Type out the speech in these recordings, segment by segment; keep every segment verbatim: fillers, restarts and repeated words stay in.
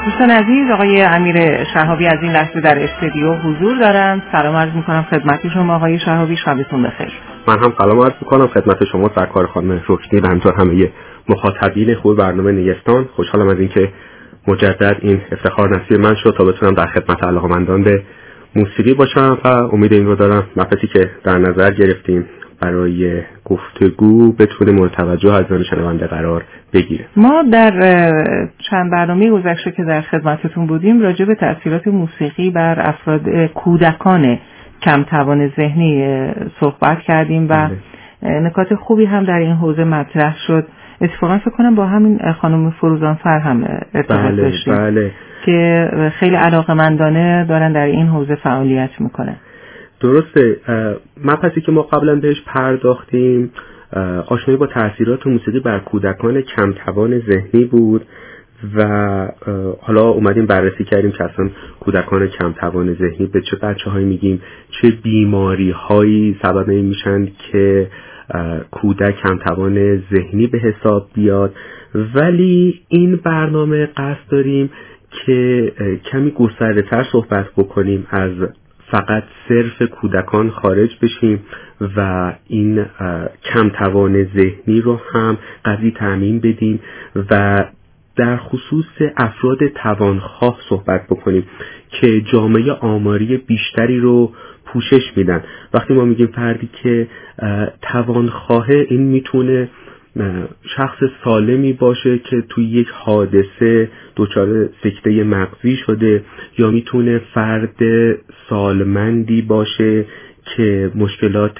دوستان عزیز، آقای امیر شهابی از این لحظه در استودیو حضور دارم. سلام عرض میکنم خدمت شما آقای شهابی، شبتون بخیر. من هم سلام عرض میکنم خدمت شما سرکار خانم رکنی و همینطور همه مخاطبین خوب برنامه نیستان. خوشحالم از اینکه مجدد این افتخار نصیب من شد تا بتونم در خدمت علاقه‌مندان به موسیقی باشم و امید این رو دارم مبحثی که در نظر گرفتیم برای گفتگو بتونه مورد توجه از شنونده قرار بگیره. ما در چند برنامه گذشته که در خدمتتون بودیم راجع به تأثیرات موسیقی بر افراد کودکان کم توان ذهنی صحبت کردیم و نکات خوبی هم در این حوزه مطرح شد. اتفاقا فکر کنم با همین خانم فروزانفر هم ارتباط بله، داشتیم بله. که خیلی علاقه‌مندانه دارن در این حوزه فعالیت میکنن. درسته. مبحثی که ما قبلا بهش پرداختیم آشنایی با تأثیرات موسیقی بر کودکان کم توان ذهنی بود و حالا اومدیم بررسی کردیم که اصلا کودکان کم توان ذهنی به چه بچه‌هایی میگیم، چه بیماری‌هایی سبب میشن که کودک کم توان ذهنی به حساب بیاد. ولی این برنامه قصد داریم که کمی گسترده‌تر صحبت بکنیم، از فقط صرف کودکان خارج بشیم و این کم توان ذهنی رو هم قضیه تامین بدیم و در خصوص افراد توانخواه صحبت بکنیم که جامعه آماری بیشتری رو پوشش میدن. وقتی ما میگیم فردی که توانخواهه، این میتونه شخص سالمی باشه که توی یک حادثه دچار سکته مغزی شده، یا میتونه فرد سالمندی باشه که مشکلات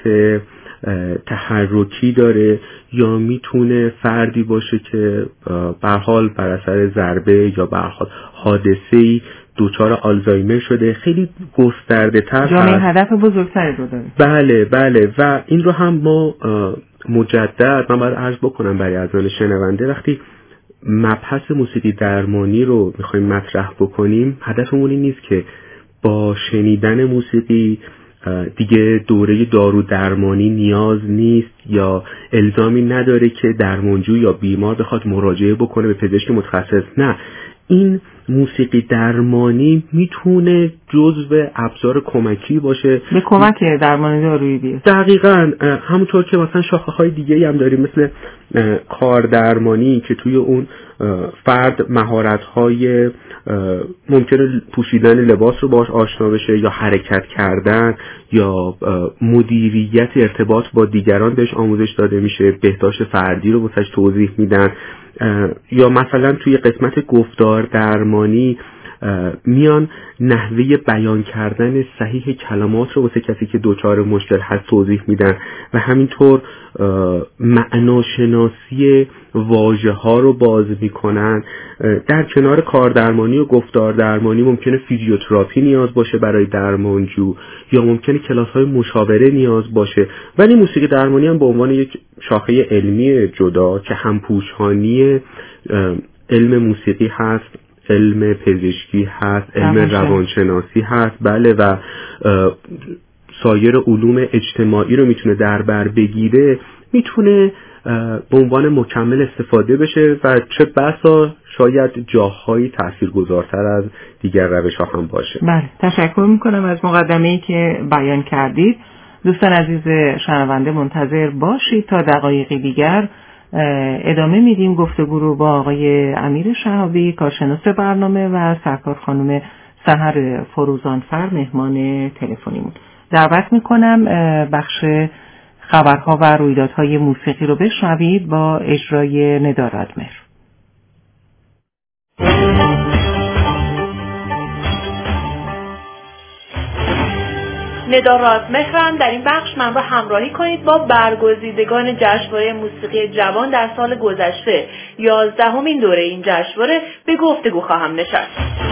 تحرکی داره، یا میتونه فردی باشه که به هر حال بر اثر ضربه یا به هر حال حادثه‌ای دچار آلزایمر شده. خیلی گسترده تر جامعه هدف بزرگتری رو داره. بله بله. و این رو هم ما مجدد من باید عرض بکنم برای عزیزان شنونده، وقتی مبحث موسیقی درمانی رو میخوایم مطرح بکنیم، هدفمون این نیست که با شنیدن موسیقی دیگه دوره دارو درمانی نیاز نیست یا الزامی نداره که درمانجو یا بیمار بخواد مراجعه بکنه به پزشک متخصص. نه، این موسیقی درمانی میتونه جزو ابزار کمکی باشه به کمک درمان دارویی بیاد. دقیقاً همونطور که مثلا شاخه‌های دیگه‌ای هم داریم، مثل کار درمانی که توی اون فرد مهارت‌های ممکنه پوشیدن لباس رو باش آشنا بشه، یا حرکت کردن، یا مدیریت ارتباط با دیگران بهش آموزش داده میشه، بهداشت فردی رو واسش توضیح میدن، یا مثلا توی قسمت گفتار درمانی میان نحوه بیان کردن صحیح کلمات رو واسه کسی که دچار مشکل هست توضیح میدن و همینطور معناشناسی واژه ها رو باز میکنن. در کنار کاردرمانی و گفتار درمانی ممکنه فیزیوتراپی نیاز باشه برای درمانجو، یا ممکنه کلاس های مشاوره نیاز باشه. ولی موسیقی درمانی هم به عنوان یک شاخه علمی جدا که همپوشانی علم موسیقی هست، علم پزشکی هست، علم روانشناسی هست، بله، و سایر علوم اجتماعی رو میتونه در بر بگیره، میتونه به عنوان مکمل استفاده بشه و چه بسا شاید جاهایی تاثیرگذارتر از دیگر روش ها هم باشه. بله، تشکر میکنم از مقدمه‌ای که بیان کردید. دوستان عزیز شنونده منتظر باشید تا دقایقی دیگر ادامه میدیم گفتگو رو با آقای امیر شهابی، کارشناس برنامه، و سرکار خانم سحر فروزانفر، مهمان تلفنیمون. دعوت میکنم بخش خبرها و رویدادهای موسیقی رو بشنوید با اجرای ندا رادمهر. ندا رادمهرم در این بخش من را همراهی کنید با برگزیدگان جشنواره موسیقی جوان در سال گذشته. یازدهمین دوره این جشنواره به گفتگو خواهم نشست.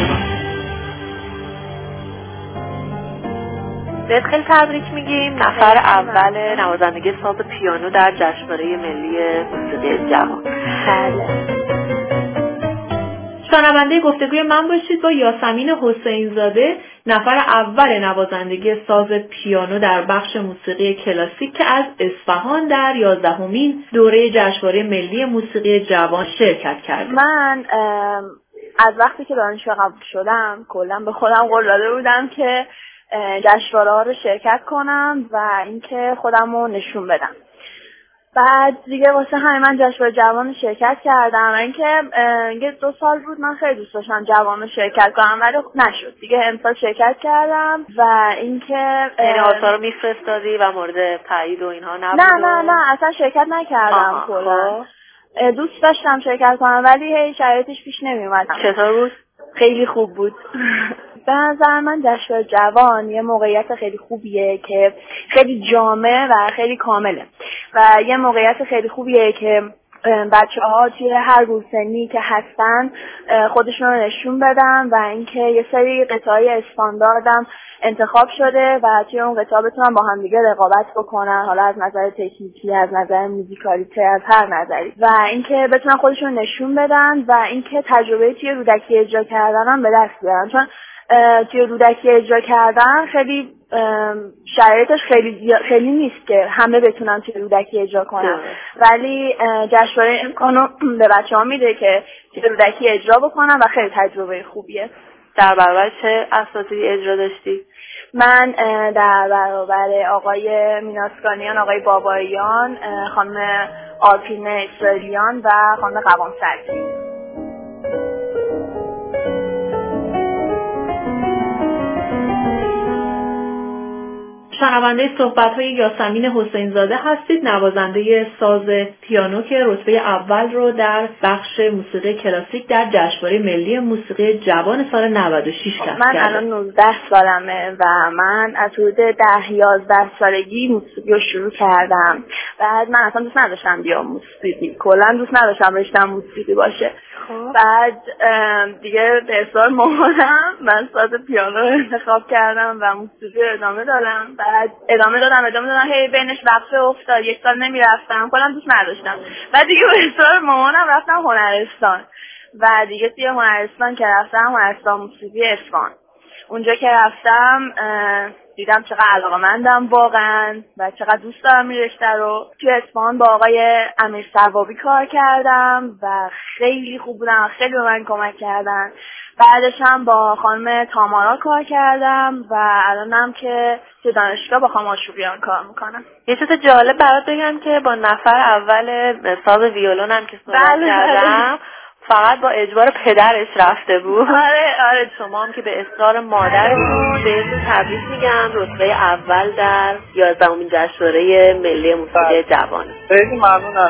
بهت خیلی تبریک میگیم، نفر اول نوازندگی ساز پیانو در جشنواره ملی موسیقی جوان. بله. شنونده گفتگوی من باشید با یاسمین حسین زاده، نفر اول نوازندگی ساز پیانو در بخش موسیقی کلاسیک که از اصفهان در یازدهمین دوره جشنواره ملی موسیقی جوان شرکت کرد. من از وقتی که دانشگاه قبول شدم کلا به خودم قول داده بودم که جشنواره‌ها رو شرکت کنم و اینکه خودم رو نشون بدم. بعد دیگه واسه همین من جشنواره جوان رو شرکت کردم و اینکه یه دو سال بود من خیلی دوست داشتم جوان رو شرکت کنم ولی نشد دیگه. امسال شرکت کردم و اینکه یعنی آثار رو میفرستادی و مورد تایید و اینها نبود؟ نه نه نه اصلا شرکت نکردم کلا. دوست داشتم شرکت کنم ولی هی شرایطش پیش نمیومد. چطور بود؟ خیلی خوب بود. به نظر من جشنواره جوان یه موقعیت خیلی خوبیه که خیلی جامع و خیلی کامله و یه موقعیت خیلی خوبیه که بچه‌ها توی هر گروه سنی که هستن خودشون رو نشون بدن و اینکه یه سری قطعه‌های استانداردم انتخاب شده و توی اون قطعه بتونن با هم دیگه رقابت بکنن، حالا از نظر تکنیکی، از نظر موزیکالیته، از هر نظری، و اینکه بتونن خودشون نشون بدن و اینکه تجربه توی رودکی اجرا کردن هم به دست بیارن. چون توی رودکی اجرا کردن خیلی شرایطش خیلی خیلی نیست که همه بتونن توی رودکی اجرا کنن، ولی جشنواره امکانو به بچه‌ها میده که توی رودکی اجرا بکنن و خیلی تجربه خوبیه. در برابر چه اساتیدی اجرا داشتی؟ من در برابر آقای میناسکانیان، آقای باباییان، خانم آرپین اسرائیلیان و خانم قوانسرکی. شنونده صحبت‌های یاسمین حسین زاده هستید، نوازنده ساز پیانو که رتبه اول رو در بخش موسیقی کلاسیک در جشنواره ملی موسیقی جوان سال نود و شش کسب کرده. من الان نوزده سالمه و من از حدود ده یازده سالگی موسیقی رو شروع کردم. بعد من اصلا دوست نداشتم بیام موسیقی، کلا دوست نداشتم رشتم موسیقی باشه. خب. بعد دیگه به اصرار مامانم من ساز پیانو رو انتخاب کردم و موسیقی ادامه دادم. بعد ادامه دادم ادامه دادم هی بینش وقفه افتاد، یک سال نمیرفتم، کلا دوست نداشتم. بعد دیگه به اصرار مامانم رفتم هنرستان و دیگه توی هنرستان که رفتم، هنرستان موسیقی اصفهان، اونجا که رفتم دیدم چقدر علاقه‌مندم واقعا و چقدر دوست دارم این رشته رو. توی اصفهان با آقای امیر ثوابی کار کردم و خیلی خوب بودن، خیلی به من کمک کردن. بعدش هم با خانم تامارا کار کردم و الانم که توی دانشگاه با خانم آشوقیان کار میکنم. یه چیز جالب برات بگم که با نفر اول ساز ویولونم که صحبت کردم فقط با اجبار پدرش رفته بود. آره آره. شما هم که به اصرار مادرتون بهتون تبریک میگم، رتبه اول در یازدهمین جشنواره ملی موسیقی جوان. خیلی ممنونم.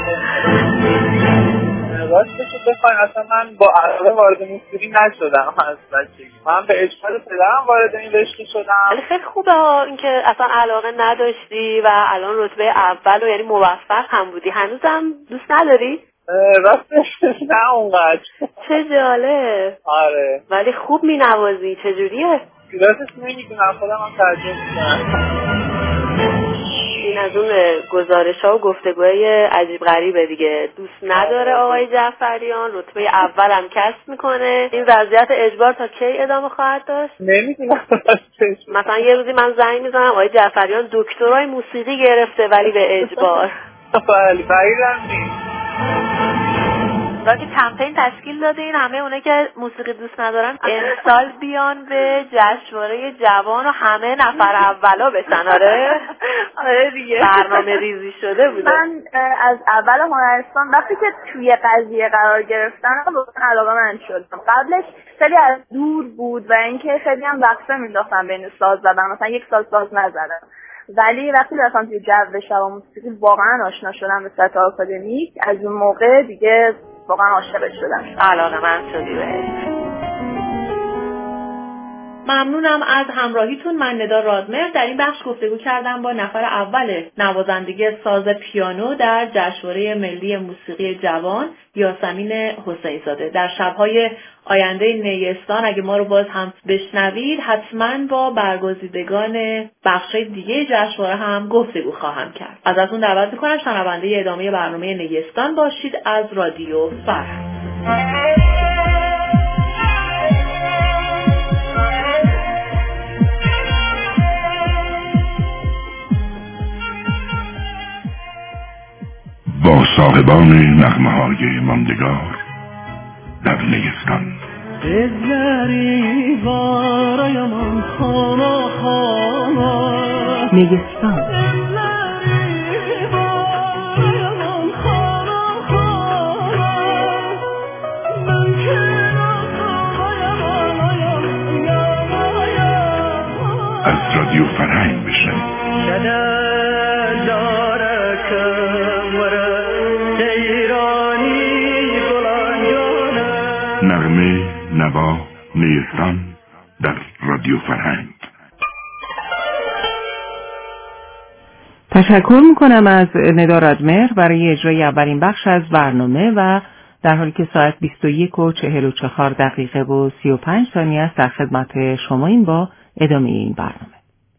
راستش رو بخواین اصلا من با علاقه وارد موسیقی نشدم از بچگی. من به اجبار پدرم وارد این رشته شدم. ولی خیلی خوبه اینکه اصلا علاقه نداشتی و الان رتبه اول و یعنی موفق هم بودی. هنوزم دوست نداری؟ راستش نه اونقدر. چه جالب. آره. ولی خوب می نوازی. چجوریه؟ راستش نمیدونم، خودم هم ترجمه میکنم. این از اون گزارش ها و گفتگوهای عجیب غریبه دیگه. دوست نداره آقای جعفریان، رتبه اول هم کسب میکنه. این وضعیت اجبار تا کی ادامه خواهد داشت؟ نمیدونم. مثلا یه روزی من زنگ میزنم آقای جعفریان دکترای موسیقی گرفته ولی به اجبار. بله بعیدم نیست. راکی کمپین تشکیل داده این همه اونه که موسیقی دوست ندارن امسال بیان به جشنواره جوان و همه نفر اولا بشن. آره آره دیگه برنامه ریزی شده بوده. من از اول هنرستان وقتی که توی قضیه قرار گرفتن واقعا علاقه‌مند شدم. قبلش خیلی از دور بود و اینکه خیلی هم وقفه مینداختم بین ساز زدن، مثلا یک سال ساز نزدم، ولی وقتی رفتم توی جو شب موسیقی واقعا آشنا شدم به سطح آکادمیک. از اون موقع دیگه واقعا عاشق شدم، علاقه من شدی بهش. ممنونم از همراهیتون. من ندا رادمر در این بخش گفتگو کردم با نفر اول نوازندگی ساز پیانو در جشنواره ملی موسیقی جوان یاسمین حسین زاده. در شب‌های آینده نیستان اگه ما رو باز هم بشنوید حتما با برگزیدگان بخش‌های دیگه جشنواره هم گفتگو خواهم کرد. ازتون دعوت می‌کنم شنونده ادامه برنامه نیستان باشید از رادیو فرهنگ. با صاحبان نغمه‌های ماندگار در نیستان. بذاری بارایم خانا خانا نیستان. از رادیو فرهنگ بشنوید. نغمه نوا نیستان در رادیو فرهنگ. تشکر میکنم از ندا رادمهر برای اجرای اولین بخش از برنامه و در حالی که ساعت بیست و یک و چهل و چهار دقیقه و سی و پنج ثانیه است در خدمت شما این با ادامه این برنامه.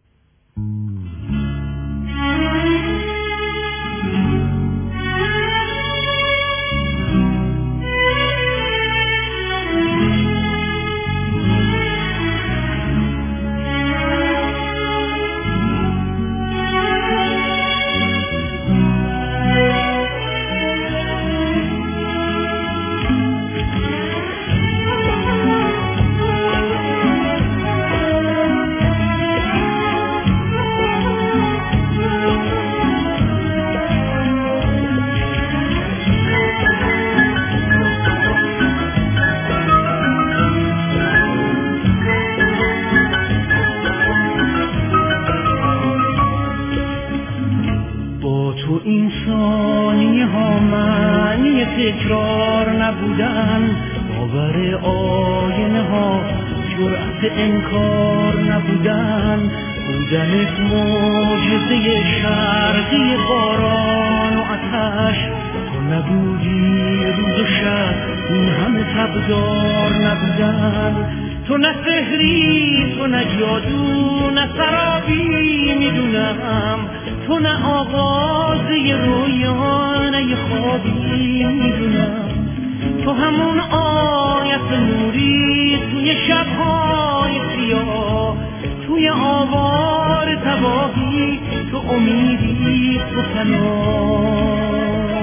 تکرار نبودن، باور آینه ها جرأت انکار نبودن، بودنت معجزه شرقی باران و آتش، تو نبودی روز و شب این همه تبدار نبودن، تو نه سحری تو نه جادو نه سرابی میدونم، تو نه آغازه رویا نه خوابی میدونم، تو همون آیت نوری توی شبهای سیاه، توی آوار تباهی، تو امیدی تو پناه.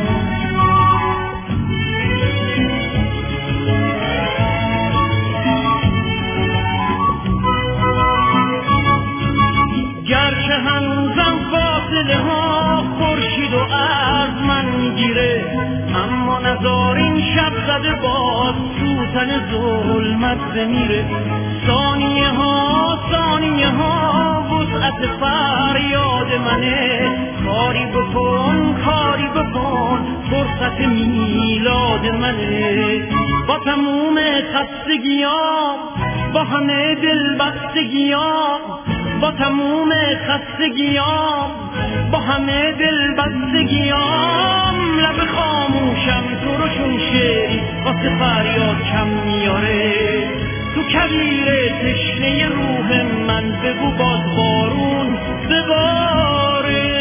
گرچه هنوزم فاصله ها خورشید و از من میگیره، اما نزار این شب زده باز تو تن ظلمت بمیره. ثانیه ها ثانیه ها وسعت فریاد منه، کاری بکن کاری بکن فرصت میلاد منه. با تموم خستگیام، با همه دل بستگیام، با تموم خستگیام، با همه دل بستگیام، لب خاموشم تو رو چون شعری واسه فریاد کم میاره. تو کویر تشنه روح من بگو باز بارون بباره.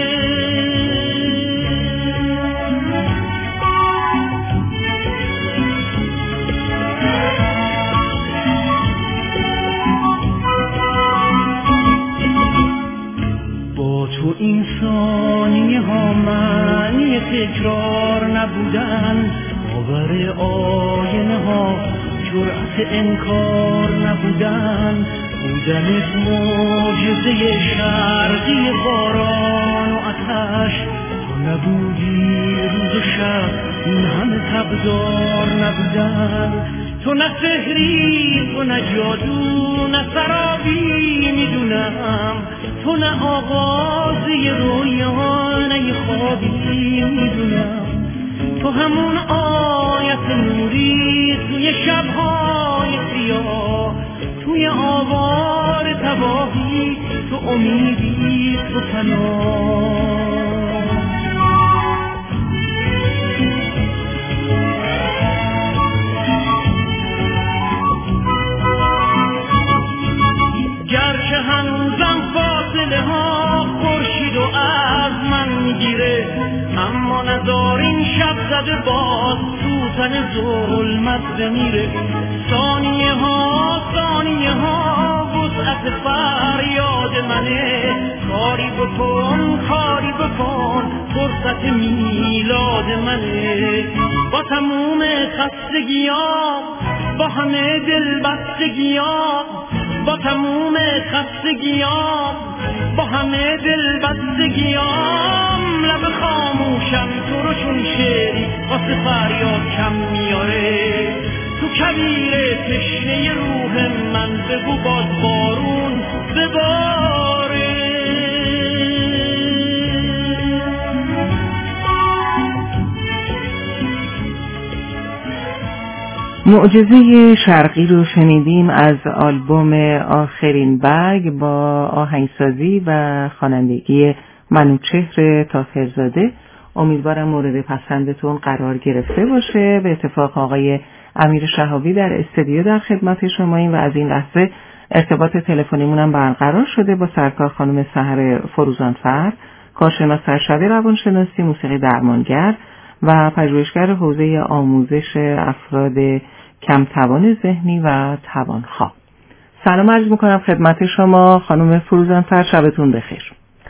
تو این ثانیه ها معنی تکرار نبودن، باور آینه ها جرأت انکار نبودن، بودنت معجزه شرقی باران و آتش، تو نبودی روز و شب این همه تبدار نبودن، تو نه سحری تو نه جادو نه سرابی میدونم، تو نه آغازی رویا نه خوابی میدونم، تو همون آیت نوری توی شبهای سیاه، توی آوار تباهی، تو امیدی تو پناه. گرچه هنوزم فاصله ها خورشید و از من میگیره، اما نزار این شب زده باز تو تن ظلمت بمیره. ثانیه ها ثانیه ها وسعت فریاد منه. کاری بکن کاری بکن فرصت میلاد منه. با تموم خستگیام با همه دل بستگیام با تموم خستگیام با همه دل بستگیام لب خاموشم تو رو چون شعری واسه فریاد کم میاره. تو کبیر تشنه روح من بگو باز بارون بباره. معجزه شرقی رو شنیدیم از آلبوم آخرین برگ با آهنگسازی و خوانندگی منوچهر طاهرزاده. امیدوارم مورد پسندتون قرار گرفته باشه. به اتفاق آقای امیر شهابی در استودیو در خدمت شماییم و از این لحظه ارتباط تلفنیمون هم برقرار شده با سرکار خانم سحر فروزانفر، کارشناس ارشد روانشناسی، موسیقی درمانگر و پژوهشگر حوزه آموزش افراد کم توان ذهنی و توانخواه. سلام عرض میکنم خدمت شما خانم فروزانفر، شبتون بخیر.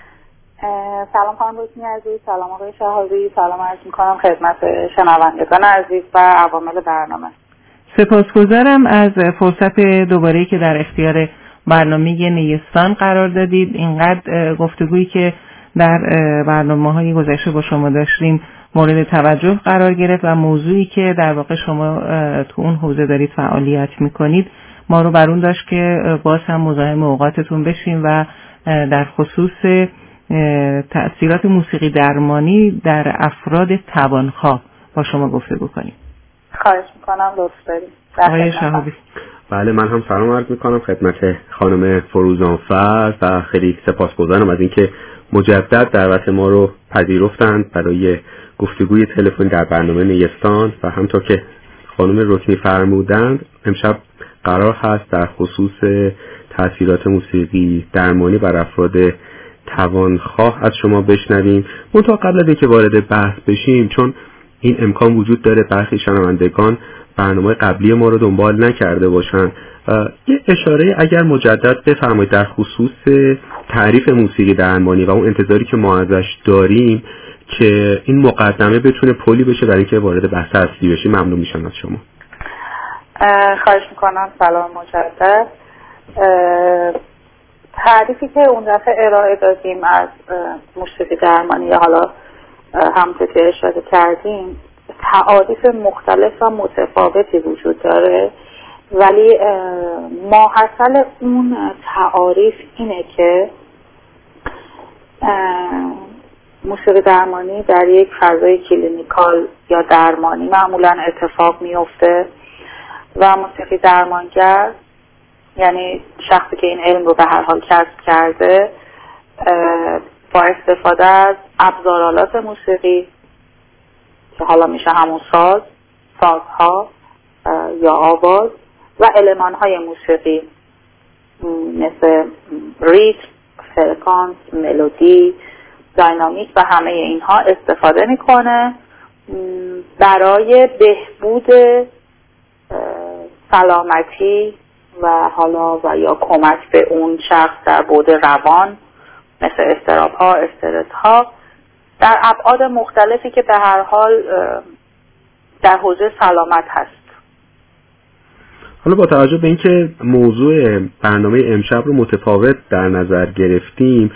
سلام خانم رکنی عزیز، سلام آقای شهابی، سلام عرض میکنم خدمت شنوندگان عزیز و عوامل برنامه. سپاسگزارم از فرصت دوباره‌ای که در اختیار برنامه نیستان قرار دادید. اینقدر گفتگویی که در برنامه‌های گذشته با شما داشتیم مورد توجه قرار گرفت و موضوعی که در واقع شما تو اون حوزه دارید فعالیت میکنید ما رو بر اون داشت که باز هم مزاحم اوقاتتون بشیم و در خصوص تأثیرات موسیقی درمانی در افراد توانخواه با شما گفتگو کنیم. خواهش میکنم، لطف دارید. آقای شهابی. بله، من هم سلام عرض میکنم خدمت خانم فروزانفر و خیلی سپاسگزارم از اینکه مجدد دعوت ما رو پذیرفتند برای گفتگوی تلفنی در برنامه نیستان و همطور که خانم رکنی فرمودند امشب قرار هست در خصوص تأثیرات موسیقی درمانی بر افراد توانخواه از شما بشنویم. منتها قبل از اینکه وارد بحث بشیم، چون این امکان وجود داره برخی شنوندگان برنامه قبلی ما رو دنبال نکرده باشن، یه اشاره اگر مجدد بفرمایید در خصوص تعریف موسیقی درمانی و اون انتظاری که ما ازش داریم که این مقدمه بتونه پلی بشه برای اینکه وارد بحث اصلی بشیم. ممنون میشم از شما. خواهش میکنم. سلام مجدد. تعریفی که اون دفعه ارائه دادیم از موسیقی درمانی یا حالا همونطور که اشاره کردیم تعاریف مختلف و متفاوتی وجود داره، ولی ماحصل اون تعاریف اینه که موسیقی درمانی در یک فضای کلینیکال یا درمانی معمولا اتفاق میفته و موسیقی درمانگر یعنی شخصی که این علم رو به هر حال کسب کرده با استفاده از ابزارالات موسیقی که حالا میشه همون ساز، سازها یا آواز و المانهای موسیقی مثل ریتم، فرکانس، ملودی، داینامیک و همه اینها استفاده میکنه برای بهبود سلامتی و حالا و یا کمک به اون شخص در بعد روان مثل اضطراب ها، استرس ها در ابعاد مختلفی که به هر حال در حوزه سلامت هست. حالا با توجه به اینکه موضوع برنامه امشب رو متفاوت در نظر گرفتیم،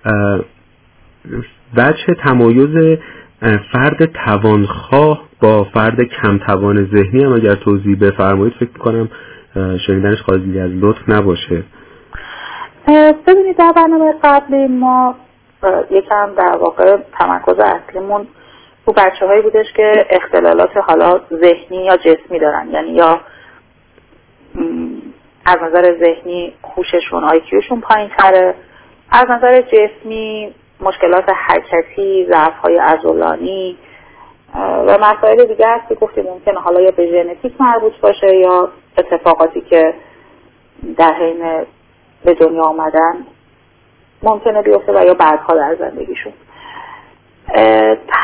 وجه تمایز فرد توانخواه با فرد کم توان ذهنی هم اگر توضیح بفرمایید فکر کنم شنیدنش قابل از لطف نباشه. ببینید در برنامه قبلی ما یکم در واقع تمرکز اصلیمون رو بچه هایی بودش که اختلالات حالا ذهنی یا جسمی دارن، یعنی یا از نظر ذهنی هوششون آیکیوشون پایین تره، از نظر جسمی مشکلات حرکتی، ضعف های عضلانی و مسائل دیگه هست که گفتیم ممکنه حالا یا به ژنتیک مربوط باشه یا اتفاقاتی که در حین به دنیا آمدن ممکنه بیفته و یا بعدها در زندگیشون.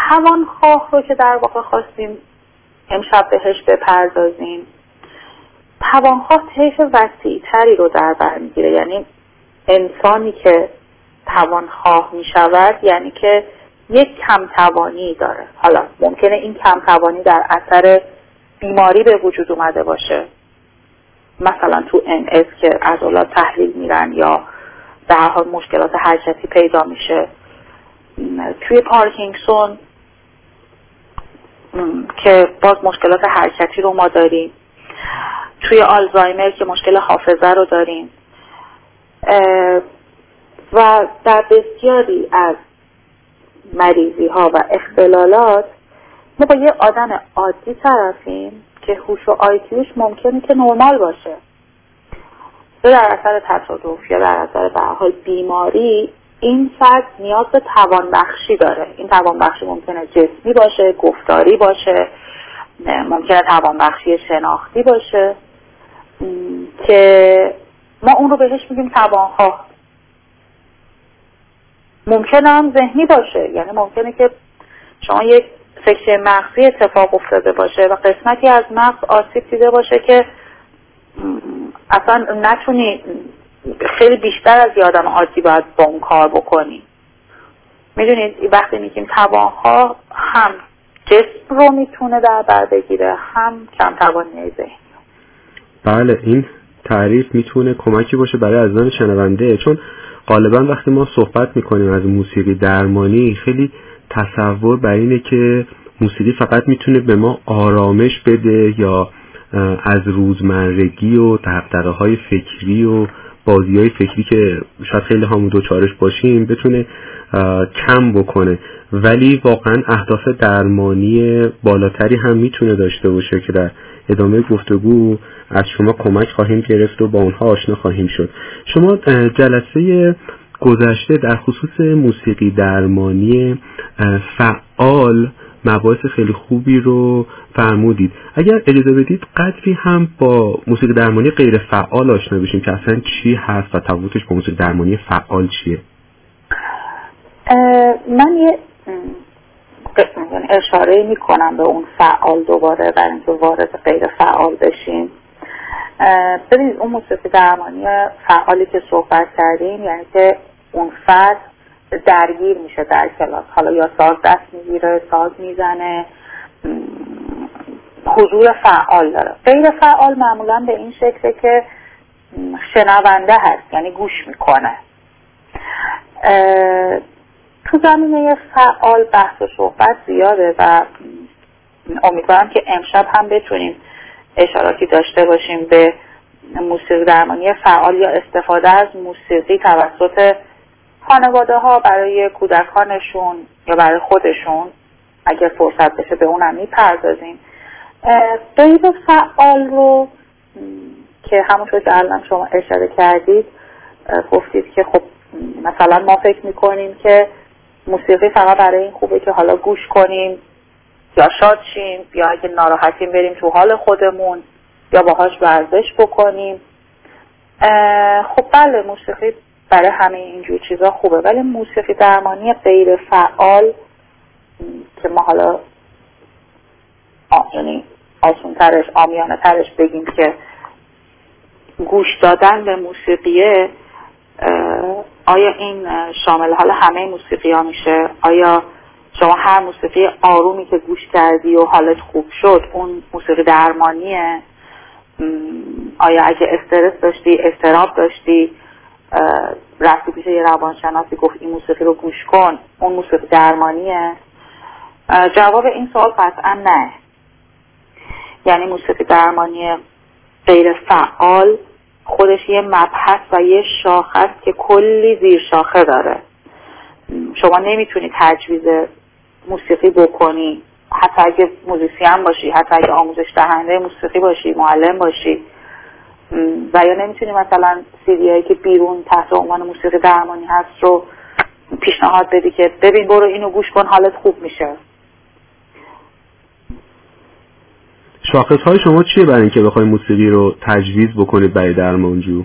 توانخواه رو که در واقع خواستیم امشب بهش بپردازیم، توانها طیف وسیع‌تری رو در بر میگیره. یعنی انسانی که توانخواه میشود یعنی که یک کمتوانی داره. حالا ممکنه این کمتوانی در اثر بیماری به وجود اومده باشه، مثلا تو ان اس که عضلات تحلیل میرن، یا در هر حال مشکلات حرکتی پیدا میشه. توی پارکینسون که باز مشکلات حرکتی رو ما داریم، توی آلزایمر که مشکل حافظه رو داریم، و در بسیاری از مریضی ها و اختلالات ما با یه آدم عادی طرفیم که هوش و آیکیوش ممکنه که نرمال باشه، یا در اثر تصادف یا در اثر به هر حال بیماری این فرد نیاز به توانبخشی داره. این توانبخشی ممکنه جسمی باشه، گفتاری باشه، ممکنه توانبخشی شناختی باشه که ما اون رو بهش میگیم توانخواه. ممکنه هم ذهنی باشه، یعنی ممکنه که شما یک سکته مغزی اتفاق افتاده باشه و قسمتی از مغز آسیب دیده باشه که اصلا نتونی، خیلی بیشتر از یه آدم عادی باید با اون کار بکنی. میدونید وقتی میگیم توانخواه هم جسم رو میتونه در بر بگیره، هم کم توانی ذهنی. بله، این تعریف میتونه کمکی باشه برای عزیزان شنونده، چون غالبا وقتی ما صحبت میکنیم از موسیقی درمانی خیلی تصور بر اینه که موسیقی فقط میتونه به ما آرامش بده یا از روزمرگی و دغدغه‌های فکری و بازی‌های فکری که شاید خیلی همون دوچارش باشیم بتونه کم بکنه، ولی واقعا اهداف درمانی بالاتری هم میتونه داشته باشه که در ادامه گفتگو از شما کمک خواهیم گرفت و با اونها آشنا خواهیم شد. شما جلسه گذشته در خصوص موسیقی درمانی فعال مباحث خیلی خوبی رو فرمودید. اگر اجازه بدید قدری هم با موسیقی درمانی غیر فعال آشنا بشیم که اصلا چی هست و تفاوتش با موسیقی درمانی فعال چیه؟ من یه یعنی اشاره می کنم به اون فعال دوباره برای اینکه وارد غیر فعال بشیم. ببینید اون موسیقی درمانی فعالی که صحبت کردیم یعنی که اون فرد درگیر میشه در کلاس، حالا یا ساز دست میگیره، ساز میزنه، حضور فعال داره. غیر فعال معمولا به این شکله که شنونده هست، یعنی گوش میکنه. تو زمینه فعال بحث و صحبت زیاده و امیدوارم که امشب هم بتونیم اشاراتی داشته باشیم به موسیقی درمانی فعال یا استفاده از موسیقی توسط خانواده ها برای کودکانشون یا برای خودشون، اگر فرصت بشه به اونم میپردازیم. غیر فعال رو که همونطور که الان شما اشاره کردید گفتید که خب مثلا ما فکر میکنیم که موسیقی فقط برای این خوبه که حالا گوش کنیم یا شاد شیم یا اگه ناراحتیم بریم تو حال خودمون یا باهاش ورزش بکنیم. خب بله موسیقی برای همه اینجور چیزا خوبه، ولی موسیقی درمانی غیر فعال که ما حالا یعنی آسون ترش عامیانه ترش بگیم که گوش دادن به موسیقیه، آیا این شامل حالا همه موسیقی ها میشه؟ آیا شما هر موسیقی آرومی که گوش کردی و حالت خوب شد اون موسیقی درمانیه؟ آیا اگه استرس داشتی، اضطراب داشتی، رفتی پیش یه روانشناسی گفت این موسیقی رو گوش کن، اون موسیقی درمانیه؟ جواب این سوال قطعا نه. یعنی موسیقی درمانی غیر فعال خودش یه مبحث و یه شاخه است که کلی زیر شاخه داره. شما نمیتونی تجویز موسیقی بکنی، حتی اگه موزیسین باشی، حتی اگه آموزش دهنده موسیقی باشی، معلم باشی، و یا نمیتونی مثلا سیدی هایی که بیرون تحت عنوان موسیقی درمانی هست رو پیشنهاد بدی که ببین برو اینو گوش کن حالت خوب میشه. شاخص های شما چیه برای اینکه بخوای موسیقی رو تجویز بکنید برای درمانجو؟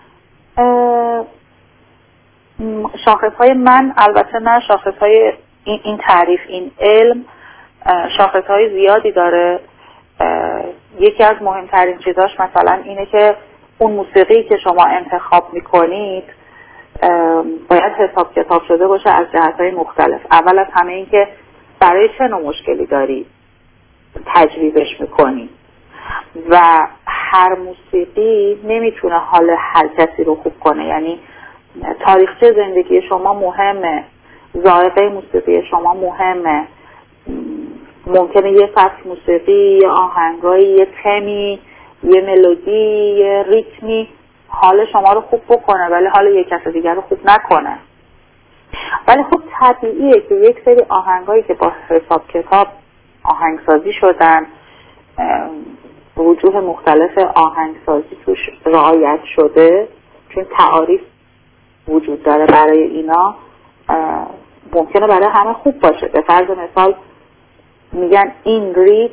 شاخص های من البته نه شاخص های این, این تعریف این علم شاخص های زیادی داره. یکی از مهمترین چیزاش مثلا اینه که اون موسیقی که شما انتخاب میکنید باید حساب کتاب شده باشه از جهت‌های مختلف. اول از همه این که برای چه نوع مشکلی داری تجویزش میکنی و هر موسیقی نمیتونه حال هر کسی رو خوب کنه. یعنی تاریخچه زندگی شما مهمه، ذائقه موسیقی شما مهمه، ممکنه یه سبک موسیقی، یه آهنگایی، یه تمی، یه ملودی، یه ریتمی حال شما رو خوب بکنه ولی حال یک کس دیگر رو خوب نکنه. ولی خب طبیعیه که یک سری آهنگایی که با حساب کتاب آهنگسازی شدن، وجوه مختلف آهنگسازی توش رعایت شده، چون تعاریف وجود داره برای اینا، ممکنه برای همه خوب باشه. به فرض مثال میگن این ریت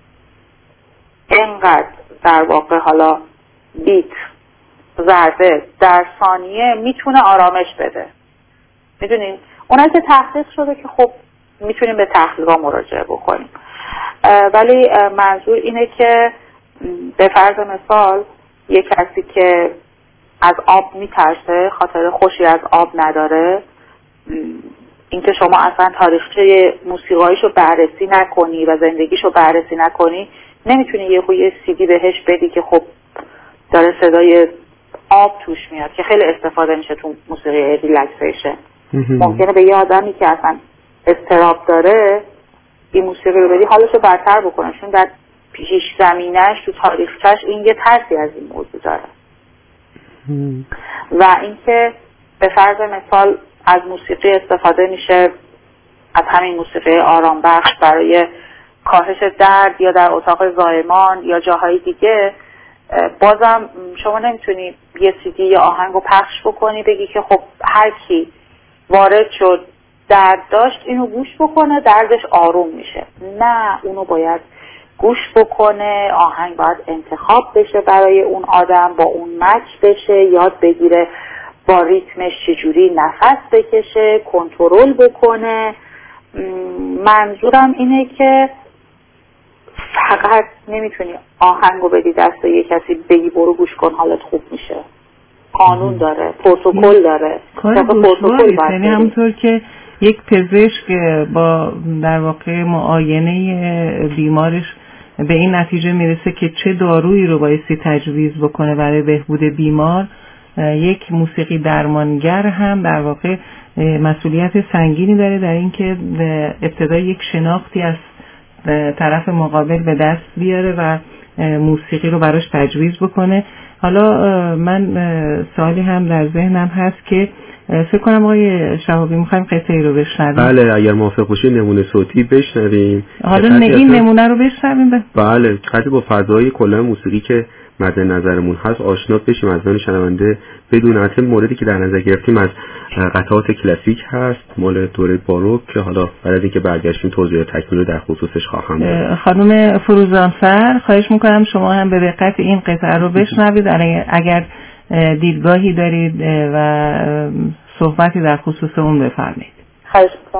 اینقدر در واقع حالا بیت ضربه در ثانیه میتونه آرامش بده. میدونین اونایی که تحقیق شده که خب میتونیم به تحقیقا مراجعه بکنیم، ولی منظور اینه که به فرض مثال یک کسی که از آب میترسه، خاطر خوشی از آب نداره، اینکه شما اصلا تاریخچه موسیقاییشو بررسی نکنی و زندگیشو بررسی نکنی، نمیتونی یه خوی سیدی بهش بدی که خب داره صدای آب توش میاد که خیلی استفاده میشه تو موسیقی ریلکسیشن. ممکنه به یه آدمی که اصلا اضطراب داره این موسیقی رو بدی حالشو برتر بکنه، چون در پیش زمینش تو تاریخچش این یه ترسی از این موضوع داره. و اینکه به فرض مثال از موسیقی استفاده میشه، از همین موسیقی آرام بخش برای کاهش درد یا در اتاق زایمان یا جاهای دیگه، بازم شما نمیتونی یه سیدی یا آهنگ رو پخش بکنی بگی که خب هر کی وارد شد درد داشت اینو گوش بکنه دردش آروم میشه. نه، اونو باید گوش بکنه، آهنگ باید انتخاب بشه برای اون آدم، با اون مچ بشه، یاد بگیره با ریتمش چجوری نفس بکشه، کنترل بکنه. منظورم اینه که فقط نمیتونی آهنگو بدی دست یک کسی بگی برو گوش کن حالت خوب میشه. قانون داره، پروتکل داره. کار دشواری، یعنی همونطور که یک پزشک با در واقع معاینه بیمارش به این نتیجه میرسه که چه دارویی رو بایستی تجویز بکنه برای بهبود بیمار، یک موسیقی درمانگر هم در واقع مسئولیت سنگینی داره در اینکه ابتدای یک شناختی از طرف مقابل به دست بیاره و موسیقی رو براش تجویز بکنه. حالا من سوالی هم در ذهنم هست که فکر کنم آقای شهابی میخوایم قطعی رو بشنویم. بله اگر موافق باشید نمونه صوتی بشنویم. حالا این نمونه رو بشنویم. بله، قطعی با فضای کلا موسیقی که مد نظرمون هست آشنا بشیم از آن شنونده بدون حتی موردی که در نظر گرفتیم از قطعات کلاسیک هست مال دوره باروک که حالا برای اینکه برگشتیم توضیح تکمیلی در خصوصش خواهم داد. خانم فروزانفر خواهش میکنم شما هم به دقت این قطعه رو بشنوید، اگر دیدگاهی دارید و صحبتی در خصوص اون بفرمایید. خواهش میکنم.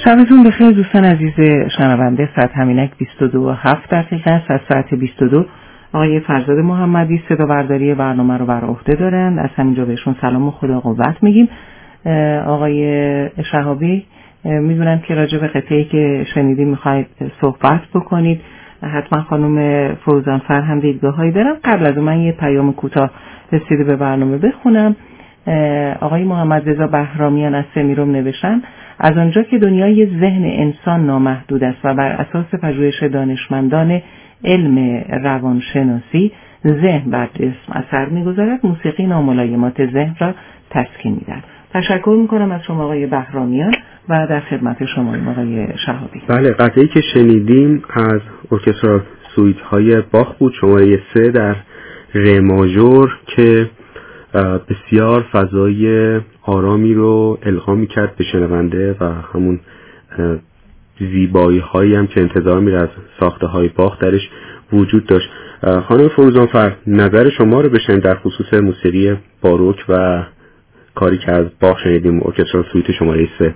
شبتون بخیر دوستان عزیز شنونده. ساعت همینک بیست و دو و هفت دقیقه است. از ساعت بیست و دو آقای فرزاد محمدی صدا برداری برنامه رو بر عهده دارن. از همینجا بهشون سلام و خدا قوت میگیم. آقای شهابی میدونم که راجع به قطعه‌ای که شنیدیم میخواید صحبت بکنید. حتما خانم فروزانفر هم دیدگاه‌هایی دارن. قبل از اون من یه پیام کوتاه رسیده به برنامه بخونم. آقای محمد رضا بهرامیان از سمیروم نوشتن از آنجا که دنیای ذهن انسان نامحدود است و بر اساس پژوهش دانشمندان علم روانشناسی ذهن بر جسم اثر می‌گذارد، موسیقی ناملایمات ذهن را تسکین می‌دهد. تشکر می‌کنم از شما آقای بهرامیان و در خدمت شما آقای شهابی. بله، قطعه‌ای که شنیدیم از ارکسترال سویت‌های باخ بود، شماره سه در ر ماژور که بسیار فضای آرامی رو القا می‌کرد به شنونده و همون زیبایی هایی هم که انتظار میره از ساخته های باخ درش وجود داشت. خانم فروزانفر نظر شما رو بشنویم در خصوص موسیقی باروک و کاری که از باخ شنیدیم، ارکسترال سویت شماره سه.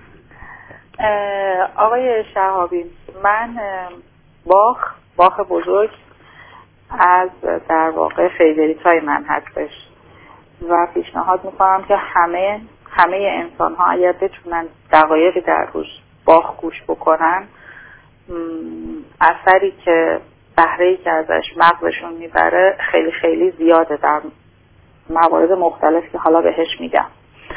آقای شهابی، من باخ باخ بزرگ از در واقع فیوریت های من هستش و پیشنهاد میکنم که همه همه انسان ها اگر بتونن دقایقی در روز باخ گوش بکنن، اثری که بهره‌ای که ازش مغزشون میبره خیلی خیلی زیاده در موارد مختلف که حالا بهش میگم.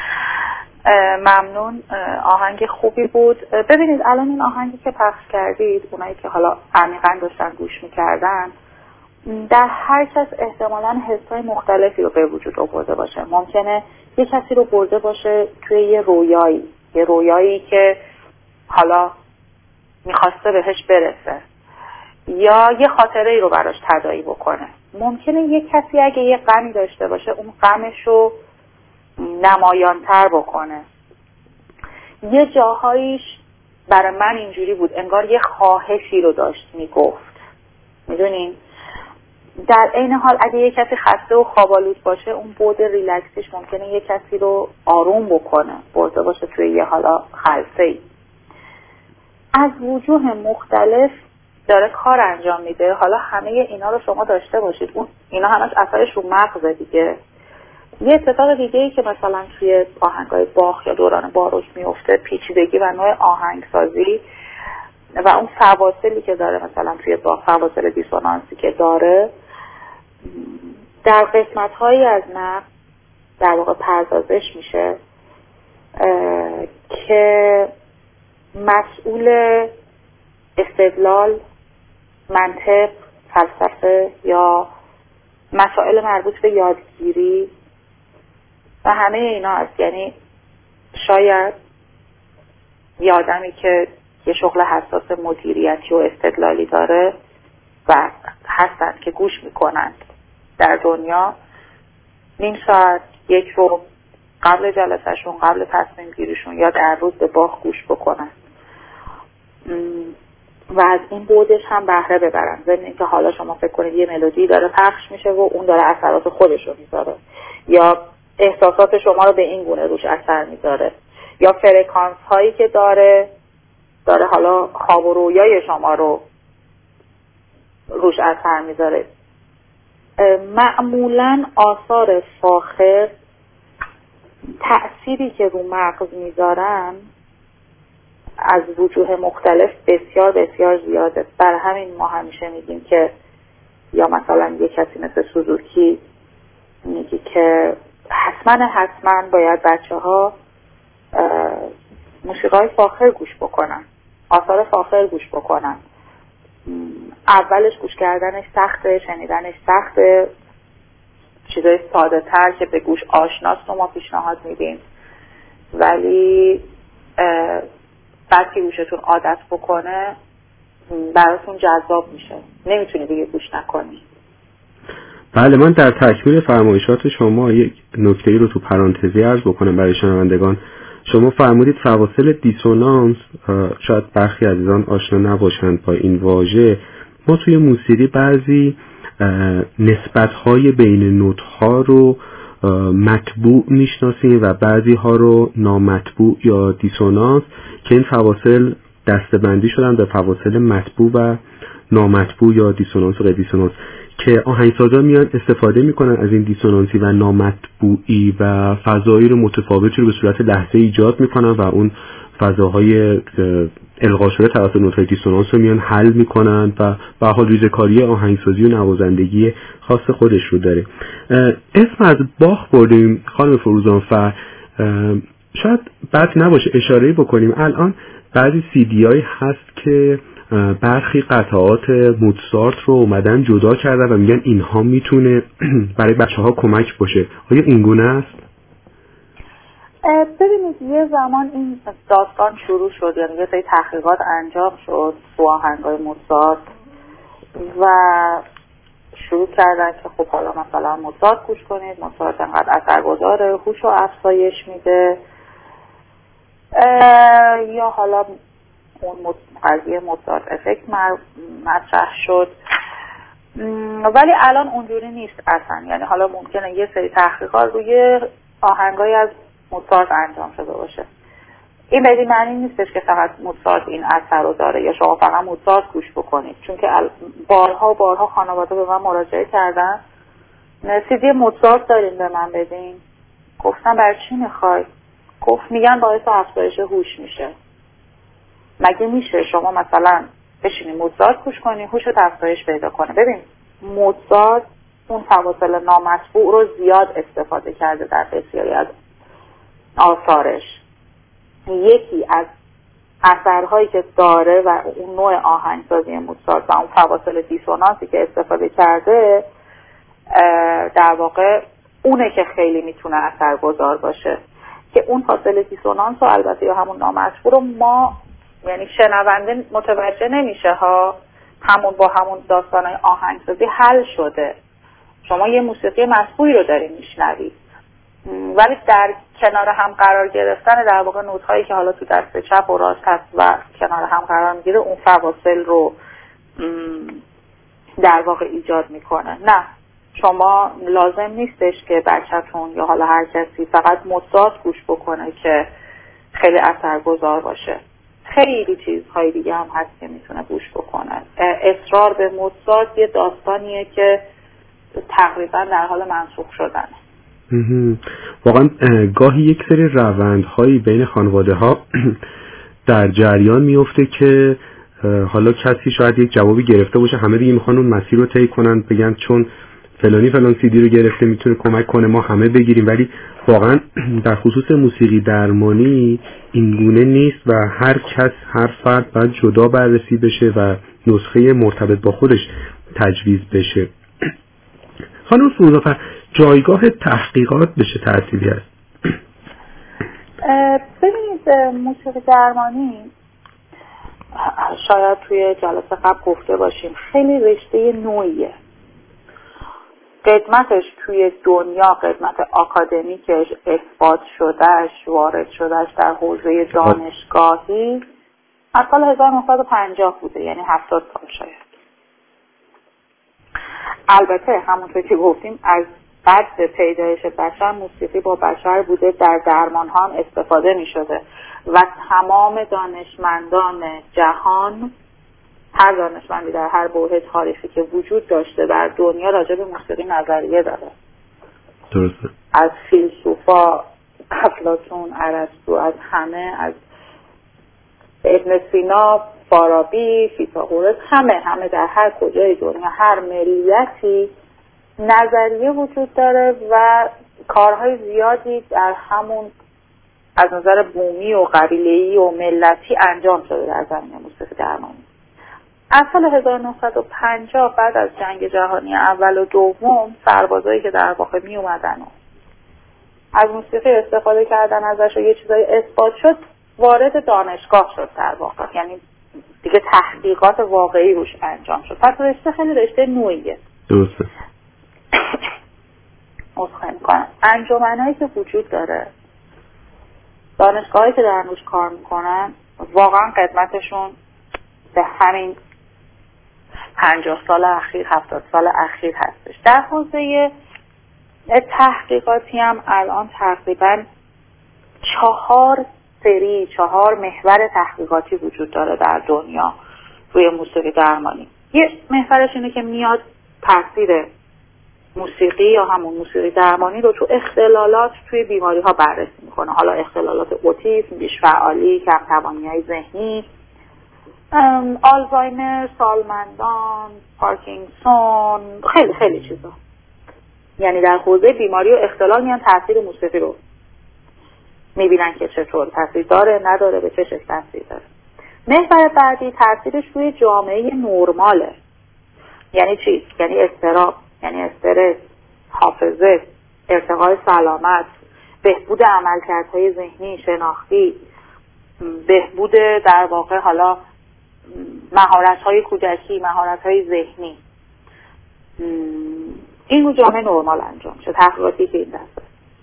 ممنون، آهنگ خوبی بود. ببینید الان این آهنگی که پخش کردید، اونایی که حالا عمیقاً داشتن گوش میکردن، در هر کس احتمالاً حسای مختلفی رو به وجود آورده باشه. ممکنه یه کسی رو برده باشه توی یه رویایی یه رویایی که حالا میخواسته بهش برسه یا یه خاطره ای رو براش تداعی بکنه. ممکنه یه کسی اگه یه غمی داشته باشه اون غمش رو نمایانتر بکنه. یه جاهاییش برای من اینجوری بود انگار یه خواهشی رو داشت میگفت. میدونین در عین حال اگه یه کسی خسته و خوابالود باشه اون بود ریلکسیش ممکنه یه کسی رو آروم بکنه، برده باشه توی یه حالا خلسه‌ای. از وجوه مختلف داره کار انجام میده. حالا همه اینا رو شما داشته باشید، اون اینا همش اثرش رو مغزه دیگه. یه اتفاق دیگه ای که مثلا توی آهنگای باخ یا دوران باروک میفته، پیچیدگی و نوع آهنگسازی و اون فواصلی که داره، مثلا توی باخ فواصل دیسونانسی که داره در قسمت‌هایی از نقد در واقع پردازش میشه که مسئول استدلال، منطق، فلسفه یا مسائل مربوط به یادگیری و همه اینا است. یعنی شاید یه آدمی که یه شغل حساس مدیریتی و استدلالی داره و هستند که گوش میکنند در دنیا، نیم ساعت یک رو قبل جلسهشون، قبل تصمیم گیریشون یا در روز به باخ گوش بکنن و از این بودش هم بهره ببرن. ضمن اینکه حالا شما فکر کنید یه ملودی داره پخش میشه و اون داره اثرات خودش رو میذاره یا احساسات شما رو به این گونه روش اثر میذاره یا فرکانس هایی که داره داره حالا خواب و رویای شما رو روش اثر میذاره. معمولاً آثار فاخر تأثیری که رو مغز میذارن از وجوه مختلف بسیار بسیار زیاده. بر همین ما همیشه میگیم که یا مثلا یه کسی مثل سوزوکی میگه که حتما حتما باید بچه ها موسیقای فاخر گوش بکنن، آثار فاخر گوش بکنن. اولش گوش کردنش سخته، شنیدنش سخته، چیزای ساده تر که به گوش آشناست رو ما پیشنهاد میدیم، ولی بعد که گوشتون عادت بکنه براتون جذاب میشه، نمیتونی دیگه گوش نکنی. بله، من در تکمیل فرمایشات شما یک نکته‌ای رو تو پرانتزی عرض بکنم برای شنوندگان. شما فرمودید فواصل دیسونانس، شاید برخی عزیزان آشنا نباشند با این واژه. ما توی موسیقی بعضی نسبت‌های بین نوت‌ها رو مطبوع میشناسیم و بعضی ها رو نامطبوع یا دیسونانس، که این فواصل دسته‌بندی شدن به فواصل مطبوع و نامطبوع یا دیسونانس و غیر دیسونانس، که آهنگسازا میان استفاده میکنن از این دیسونانسی و نامطبوعی و فضایی رو متفاوتی رو به صورت لحظه ایجاد میکنن و اون فضاهای القا شده توسط نوت‌های دیسونانس رو میان حل میکنن و به حال ریزه‌کاری آهنگسازی و نوازندگی خاص خودش رو داره. اسم از باخ بردیم خانم فروزانفر، شاید بد نباشه اشاره بکنیم الان بعضی سی دی هایی هست که برخی قطعات موزارت رو اومدن جدا کردن و میگن اینها میتونه برای بچه ها کمک باشه. آیا این گونه است؟ ببینید یه زمان این داستان شروع شد، یعنی یه سری تحقیقات انجام شد تو آهنگای موزارت و شروع کردن که خب حالا مثلا موزارت گوش کنید، موزارت انقدر اثرگذاره، هوش رو افزایش میده، یا حالا اون قضیه موزارت افکت مطرح شد. ولی الان اونجوری نیست اصلا، یعنی حالا ممکنه یه سری تحقیقات روی آهنگایی از موزارت انجام شده باشه، این به این معنی نیستش که فقط موزارت این اثر رو داره یا شما فقط موزارت گوش بکنید، چون که بارها و بارها خانواده به من مراجعه کردن سیدی موزارت دارین به من بدین. گفتم برای چی میخوای؟ گفت میگن باعث افزایش هوش میشه. مگه میشه شما مثلا بشینی موزارت گوش کنی هوشت افزایش پیدا کنه؟ ببین موزارت اون فواصل نامطبوع رو زیاد استفاده کرده در بسیاری از آثارش. یکی از اثرهایی که داره و اون نوع آهنگسازی موزارت و اون فواصل دیسونانسی که استفاده کرده در واقع اونه که خیلی میتونه اثرگذار باشه، که اون فاصله دیسونانس و البته یا همون نامطبوع رو ما یعنی شنونده متوجه نمیشه ها، همون با همون داستانهای آهنگسازی حل شده. شما یه موسیقی مطبوعی رو داری میشنوی، ولی در کنار هم قرار گرفتن در واقع نوت‌هایی که حالا تو دست چپ و راست هست و کنار هم قرار میگیره اون فواصل رو در واقع ایجاد میکنه. نه، شما لازم نیستش که بچه‌تون یا حالا هر کسی فقط موزارت گوش بکنه که خیلی اثرگذار باشه. خیلی چیزهای دیگه هم هست که میتونه گوش بکنه. اصرار به موزارت یه داستانیه که تقریبا در حال منسوخ شدنه. واقعا گاهی یک سری روندهایی بین خانواده ها در جریان میفته که حالا کسی شاید یک جوابی گرفته باشه، همه دیگه میخوان اون مسیر رو طی کنن، بگن چون فلانی فلان سیدی رو گرفته میتونه کمک کنه ما همه بگیریم. ولی واقعا در خصوص موسیقی درمانی این گونه نیست و هر کس هر فرد باید جدا بررسی بشه و نسخه مرتبط با خودش تجویز بشه. خانم فروزانفر، جایگاه تحقیقات به چه ترتیبی است؟ ببینید موسیقی درمانی شاید توی جلسه قبل گفته باشیم خیلی رشته نوعیه. قدمتش توی دنیا، قدمت آکادمیکش، اثبات شدهش، وارد شدهش در حوزه دانشگاهی از سال هزار و نهصد و پنجاه بوده، یعنی هفتاد سال شاید. البته همونطور که گفتیم از بعد پیدایش بشر موسیقی با بشر بوده، در درمان ها هم استفاده می شده و تمام دانشمندان جهان، هر دانشمندی در هر بحث تاریخی که وجود داشته در دنیا راجع به موسیقی نظریه داره. درسته. از فیلسوفا، افلاطون، ارسطو، از همه، از ابن سینا، فارابی، فیثاغورس، همه همه در هر کجای دنیا، هر ملیتی نظریه وجود داره و کارهای زیادی در همون از نظر بومی و قبیله‌ای و ملتی انجام شده در زمینه موسیقی درمانی. از سال هزار و نهصد و پنجاه بعد از جنگ جهانی اول و دوم سربازایی که در واقع می اومدن و از موسیقی استفاده کردن ازش و یه چیزای اثبات شد وارد دانشگاه شد در واقع، یعنی دیگه تحقیقات واقعی روش انجام شد. پس رشته خیلی رشته نوعیه. درسته. متخیل میکنم انجمنایی که وجود داره، دانشگاهایی که دارن روش کار میکنن، واقعا قدمتشون به همین پنجاه سال اخیر، هفتاد سال اخیر هستش. در حوزه تحقیقاتی هم الان تقریبا چهار سری چهار محور تحقیقاتی وجود داره در دنیا روی موسیقی درمانی. یه محورش اینه که میاد تاثیر موسیقی یا همون موسیقی درمانی رو تو اختلالات توی بیماری ها بررسی میکنه. حالا اختلالات اوتیسم، بیش فعالی، کم توانایی ذهنی، آلزایمر، سالمندان، پارکینسون، خیلی خیلی چیزا. یعنی در حوزه بیماری و اختلال میان تاثیر موسیقی رو میبینن که چطور تاثیر داره، نداره، به چه شکل تاثیر داره. محور بعدی تاثیرش روی جامعه نرماله. یعنی چی؟ یعنی اضطراب، یعنی استرس، حافظه، ارتقای سلامت، بهبود عملکردهای ذهنی، شناختی، بهبود در واقع حالا مهارت‌های کودکی، مهارت‌های ذهنی. این رو جامعه نرمال انجام شد. تحقیقاتی که این دسته.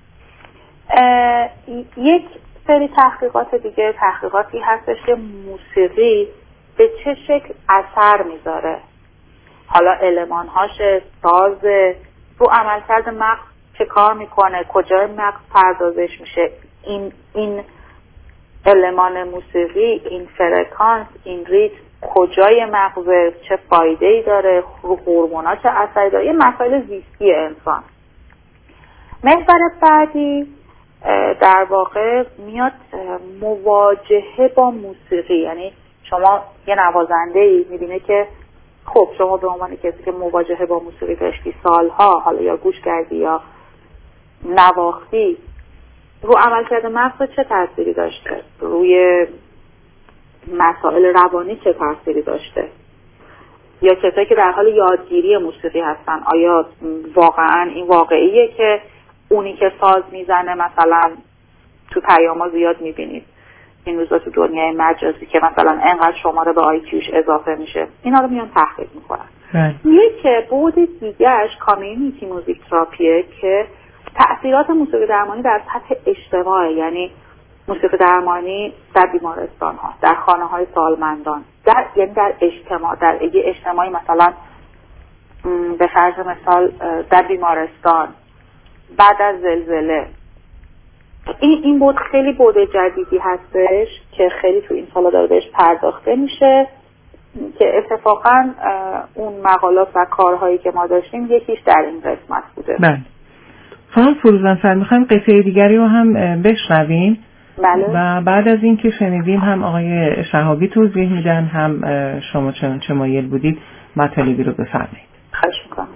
یک سری تحقیقات دیگه تحقیقاتی هستش که موسیقی به چه شکل اثر میذاره، حالا المانهاش، ساز، رو عملکرد مغز چه کار میکنه، کجای مغز پردازش میشه، این این المان موسیقی، این فرکانس، این ریتم کجای مغز، چه فایده‌ای داره، رو هورمونا چه اثری داره. یه مسائل زیستی انسان. محور بعدی در واقع میاد مواجهه با موسیقی. یعنی شما یه نوازنده‌ای میبینه که خب شما به عنوان کسی که مواجهه با موسیقی داشتی سالها، حالا یا گوش کردی یا نواختی، رو عملکرد مغز چه تأثیری داشته، روی مسائل روانی چه تأثیری داشته، یا کسایی که در حال یادگیری موسیقی هستن آیا واقعا این واقعیه که اونی که ساز میزنه، مثلا تو پیاما زیاد میبینید این روزا تو دنیای مجازی که مثلا انقدر شماره به آی کیوش اضافه میشه، اینا رو میان تحقیق میکنن. یک بود دیگهش کامیونیتی موزیک تراپیه که تأثیرات موسیقی درمانی در سطح اجتماعی، یعنی موسیقی درمانی در بیمارستان ها، در خانه های سالمندان، در یعنی در اجتماع، در یه اجتماعی مثلا به فرض مثال در بیمارستان بعد از زلزله. این این بود خیلی بود جدیدی هستش که خیلی تو این سالا داره بهش پرداخته میشه که اتفاقا اون مقالات و کارهایی که ما داشتیم یکیش در این قسمت بوده. بله. خانم فروزانفر میخوایم قطعه دیگری رو هم بشنویم. بله. و بعد از این که شنیدیم هم آقای شهابی توضیح میدن هم شما چون چه مایل بودید مطالبی رو بفرمایید. خواهش میکنم.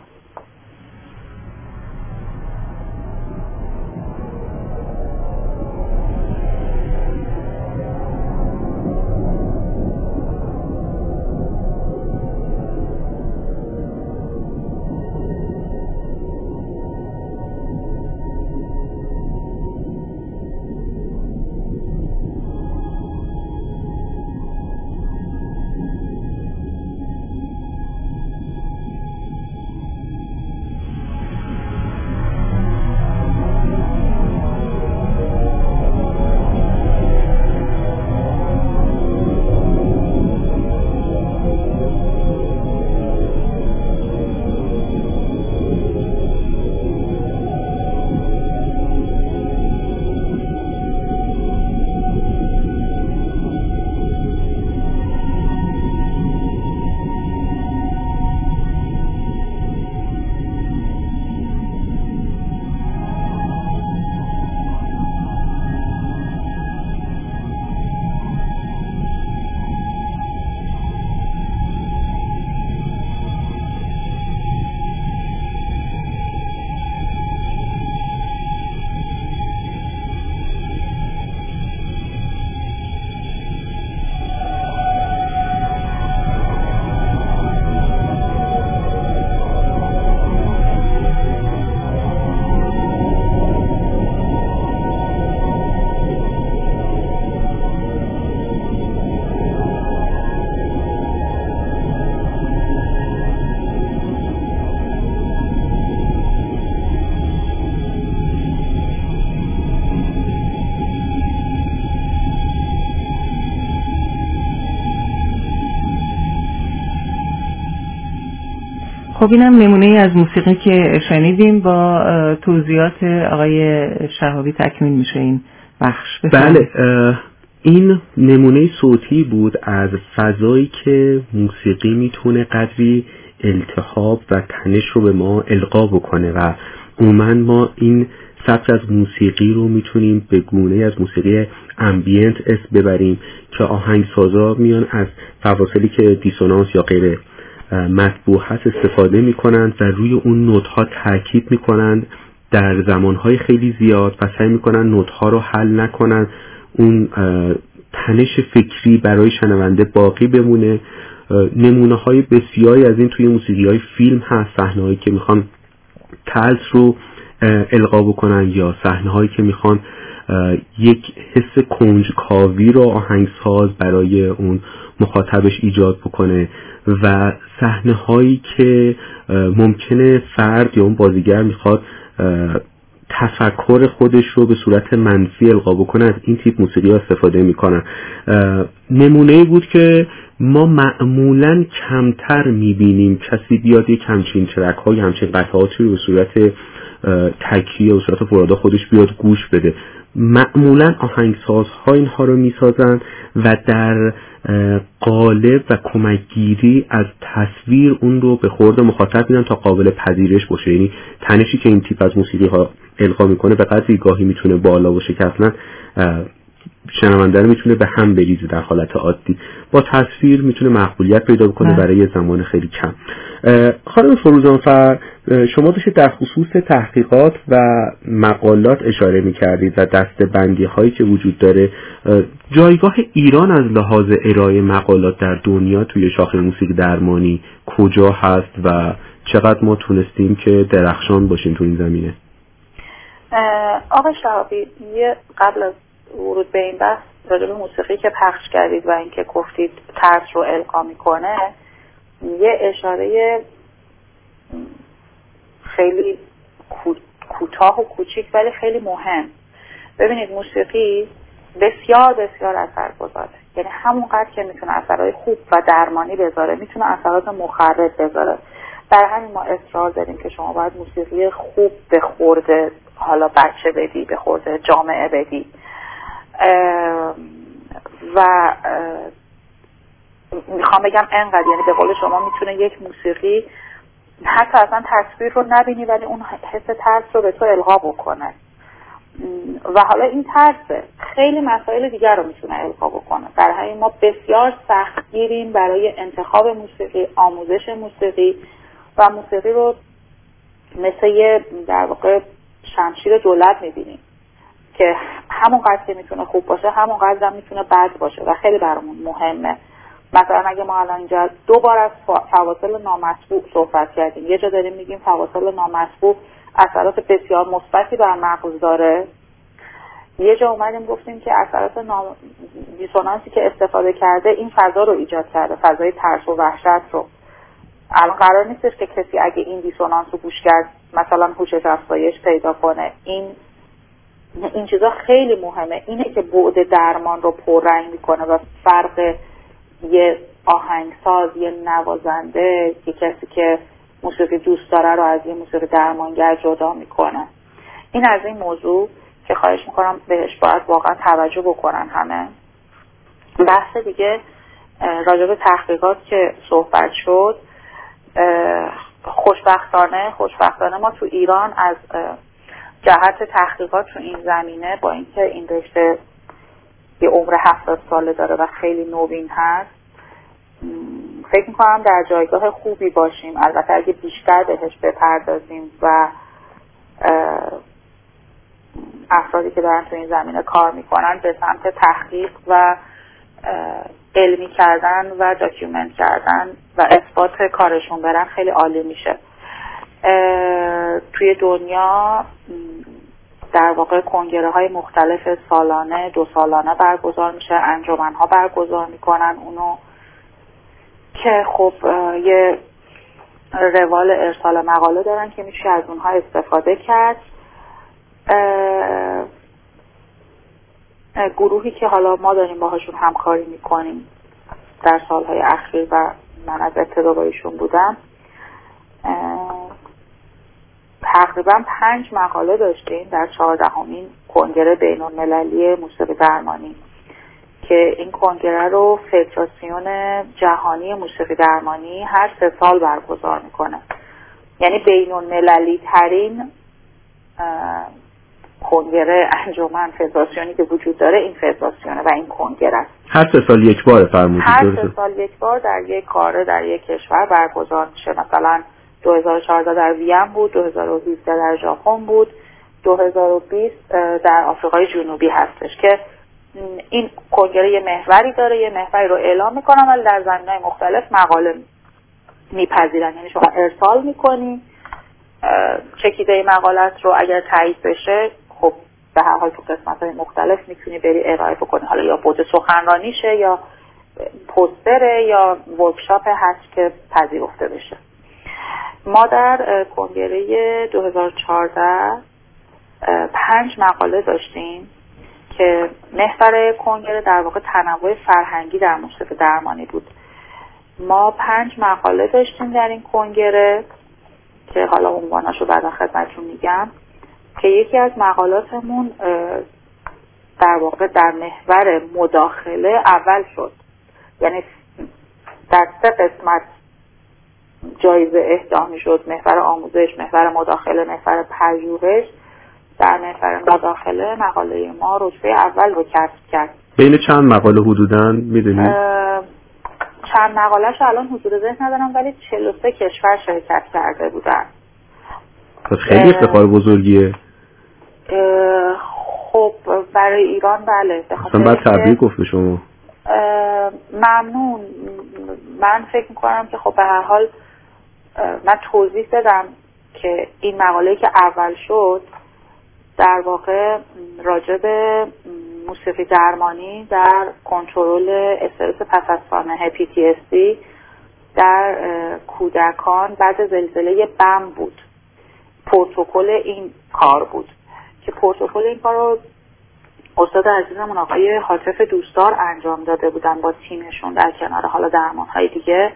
خب اینم نمونه از موسیقی که شنیدیم، با توضیحات آقای شهابی تکمیل میشه این بخش. بله، این نمونه صوتی بود از فضایی که موسیقی میتونه قدری التهاب و تنش رو به ما القا بکنه و عموما ما این سبک از موسیقی رو میتونیم به گونه از موسیقی امبینت اسم ببریم که آهنگسازا میان از فواصلی که دیسونانس یا غیر مطبوع هست استفاده میکنند و روی اون نوت‌ها تاکید میکنند در زمانهای خیلی زیاد و سعی میکنن نوت‌ها رو حل نکنن، اون تنش فکری برای شنونده باقی بمونه. نمونه های بسیاری از این توی موسیقی های فیلم هست، صحنه هایی که میخوان طرز رو القا بکنن یا صحنه هایی که میخوان یک حس کنجکاوی رو آهنگساز برای اون مخاطبش ایجاد بکنه و صحنه هایی که ممکنه فرد یا اون بازیگر میخواد تفکر خودش رو به صورت منفی القا بکنه، از این تیپ موسیقی ها استفاده میکنن. نمونه بود که ما معمولا کمتر میبینیم کسی بیاد یک همچین ترک های همچین قطعاتی رو به صورت تکیه و صورت فرادا خودش بیاد گوش بده. معمولا آهنگسازها اینها رو میسازن و در قالب و کمکگیری از تصویر اون رو به خورد مخاطب میدن تا قابل پذیرش باشه. یعنی تنشی که این تیپ از موسیقی ها القا میکنه به قدری گاهی میتونه بالا باشه که اصلا شنونده رو میتونه به هم بریزه در حالت عادی، با تصویر میتونه مقبولیت پیدا بکنه برای زمان خیلی کم. خانم فروزانفر، شما داشتید در خصوص تحقیقات و مقالات اشاره میکردید و دسته‌بندی هایی که وجود داره. جایگاه ایران از لحاظ ارائه مقالات در دنیا توی شاخه موسیقی درمانی کجا هست و چقدر ما تونستیم که درخشان باشیم تو این زمینه؟ آقای شهابی، یه قبل از ورود به این بحث راجع به موسیقی که پخش کردید و اینکه گفتید طرز رو القا میکنه، یه اشاره خیلی کوتاه و کوچیک ولی خیلی مهم. ببینید، موسیقی بسیار بسیار اثرگذاره، یعنی همونقدر که میتونه اثرات خوب و درمانی بذاره میتونه اثرات مخرب بذاره. در همین ما اصرار داریم که شما باید موسیقی خوب به خورد حالا بچه بدی، به خورد جامعه بدی و میخوام بگم انقدر، یعنی به قول شما میتونه یک موسیقی حتی اصلا تصویر رو نبینی ولی اون حس ترس رو به تو القا بکنه و حالا این ترسه خیلی مسائل دیگر رو میتونه القا بکنه. در همین ما بسیار سختگیریم برای انتخاب موسیقی، آموزش موسیقی و موسیقی رو مثل یه در واقع شمشیر دولت میبینیم که همونقدر که میتونه خوب باشه همونقدر هم میتونه بد باشه و خیلی برامون مهمه. مثلا اگه ما الان اینجا دو بار از فواصل نامطبوع صحبت کردیم، یه جا داریم میگیم فواصل نامطبوع اثرات بسیار مثبتی بر مغز داره، یه جا اومدیم گفتیم که اثرات نام... دیسونانسی که استفاده کرده این فضا رو ایجاد کرده، فضای ترس و وحشت رو. الان قرار نیستش که کسی اگه این دیسونانس رو گوش کرد مثلا هوشش افزایش پیدا کنه. این این چیزا خیلی مهمه. اینه که بعد درمان رو پررنگ میکنه و فرق یه آهنگساز، یه نوازنده، یه کسی که موسیقی دوست داره رو از یه موسیقی درمانگر جدا میکنه. این از این موضوع که خواهش میکنم بهش باید واقعا توجه بکنن همه. بحث دیگه راجع به تحقیقات که صحبت شد، خوشبختانه خوشبختانه ما تو ایران از جهت تحقیقات تو این زمینه، با اینکه این رشته یه عمر هفتاد ساله داره و خیلی نوین هست، فکر میکنم در جایگاه خوبی باشیم. البته اگه بیشتر بهش بپردازیم و افرادی که دارن تو این زمینه کار میکنن به سمت تحقیق و علمی کردن و داکیومنت کردن و اثبات کارشون برن خیلی عالی میشه. توی دنیا در واقع کنگره های مختلف سالانه، دو سالانه برگزار میشه، انجمن ها برگزار میکنن اونو که خب یه روال ارسال مقاله دارن که میشه از اونها استفاده کرد. گروهی که حالا ما داریم باهاشون همکاری میکنیم در سالهای اخیر و من از ابتدا با ایشون بودم، تقریبا پنج مقاله داشتیم در چهاردهمین کنگره بین‌المللی موسیقی درمانی که این کنگره رو فدراسیون جهانی موسیقی درمانی هر سه سال برگزار میکنه. یعنی بین‌المللی ترین کنگره انجمن فدراسیونی که وجود داره این فدراسیونه و این کنگره است. هر سه سال یک بار فرمودید؟ هر سه سال یک بار در یک قاره در یک کشور برگزار میشه. مثلا دو هزار و چهارده در وین بود، دو هزار و هفده در ژاپن بود، دو هزار و بیست در آفریقای جنوبی هستش که این کنگره یه محوری داره، یه محوری رو اعلام میکنن ولی در زمینه‌های مختلف مقاله میپذیرن. یعنی شما ارسال میکنی چکیده مقالت رو، اگر تایید بشه خب به هر حال تو قسمت‌های مختلف میتونی بری ارائه بکنی، حالا یا بود سخنرانیشه یا پوستره یا ورکشاپ هست که پذیرفته بشه. ما در کنگره دو هزار و چهارده پنج مقاله داشتیم که محور کنگره در واقع تنوع فرهنگی در موسیقی درمانی بود. ما پنج مقاله داشتیم در این کنگره که حالا عنواناشو بعدا خدمتتون میگم که یکی از مقالاتمون در واقع در محور مداخله اول شد. یعنی در سه قسمت جایزه اهدا میشد: محور آموزش، محور مداخله، محور پژوهش. در محور مداخله مقاله ما رتبه اول رو کسب کرد. بین چند مقاله حدوداً میدونید؟ چند مقاله‌شو الان حضور ذهن ندارم ولی چهل و سه کشور شرکت کرده بودن. پس خیلی افتخار بزرگیه. خب برای ایران بله. اصلا باید تبریک گفت به شما. ممنون. من فکر میکنم که خب به هر حال من توضیح دادم که این مقاله‌ای که اول شد در واقع راجع به موسیقی درمانی در کنترل استرس پس از سانحه پی تی اس دی در کودکان بعد زلزله بم بود. پروتکل این کار بود که پروتکل این کار رو استاد عزیزمون آقای حاطف دوستدار انجام داده بودن با تیمشون در کنار حالا درمان‌های دیگه.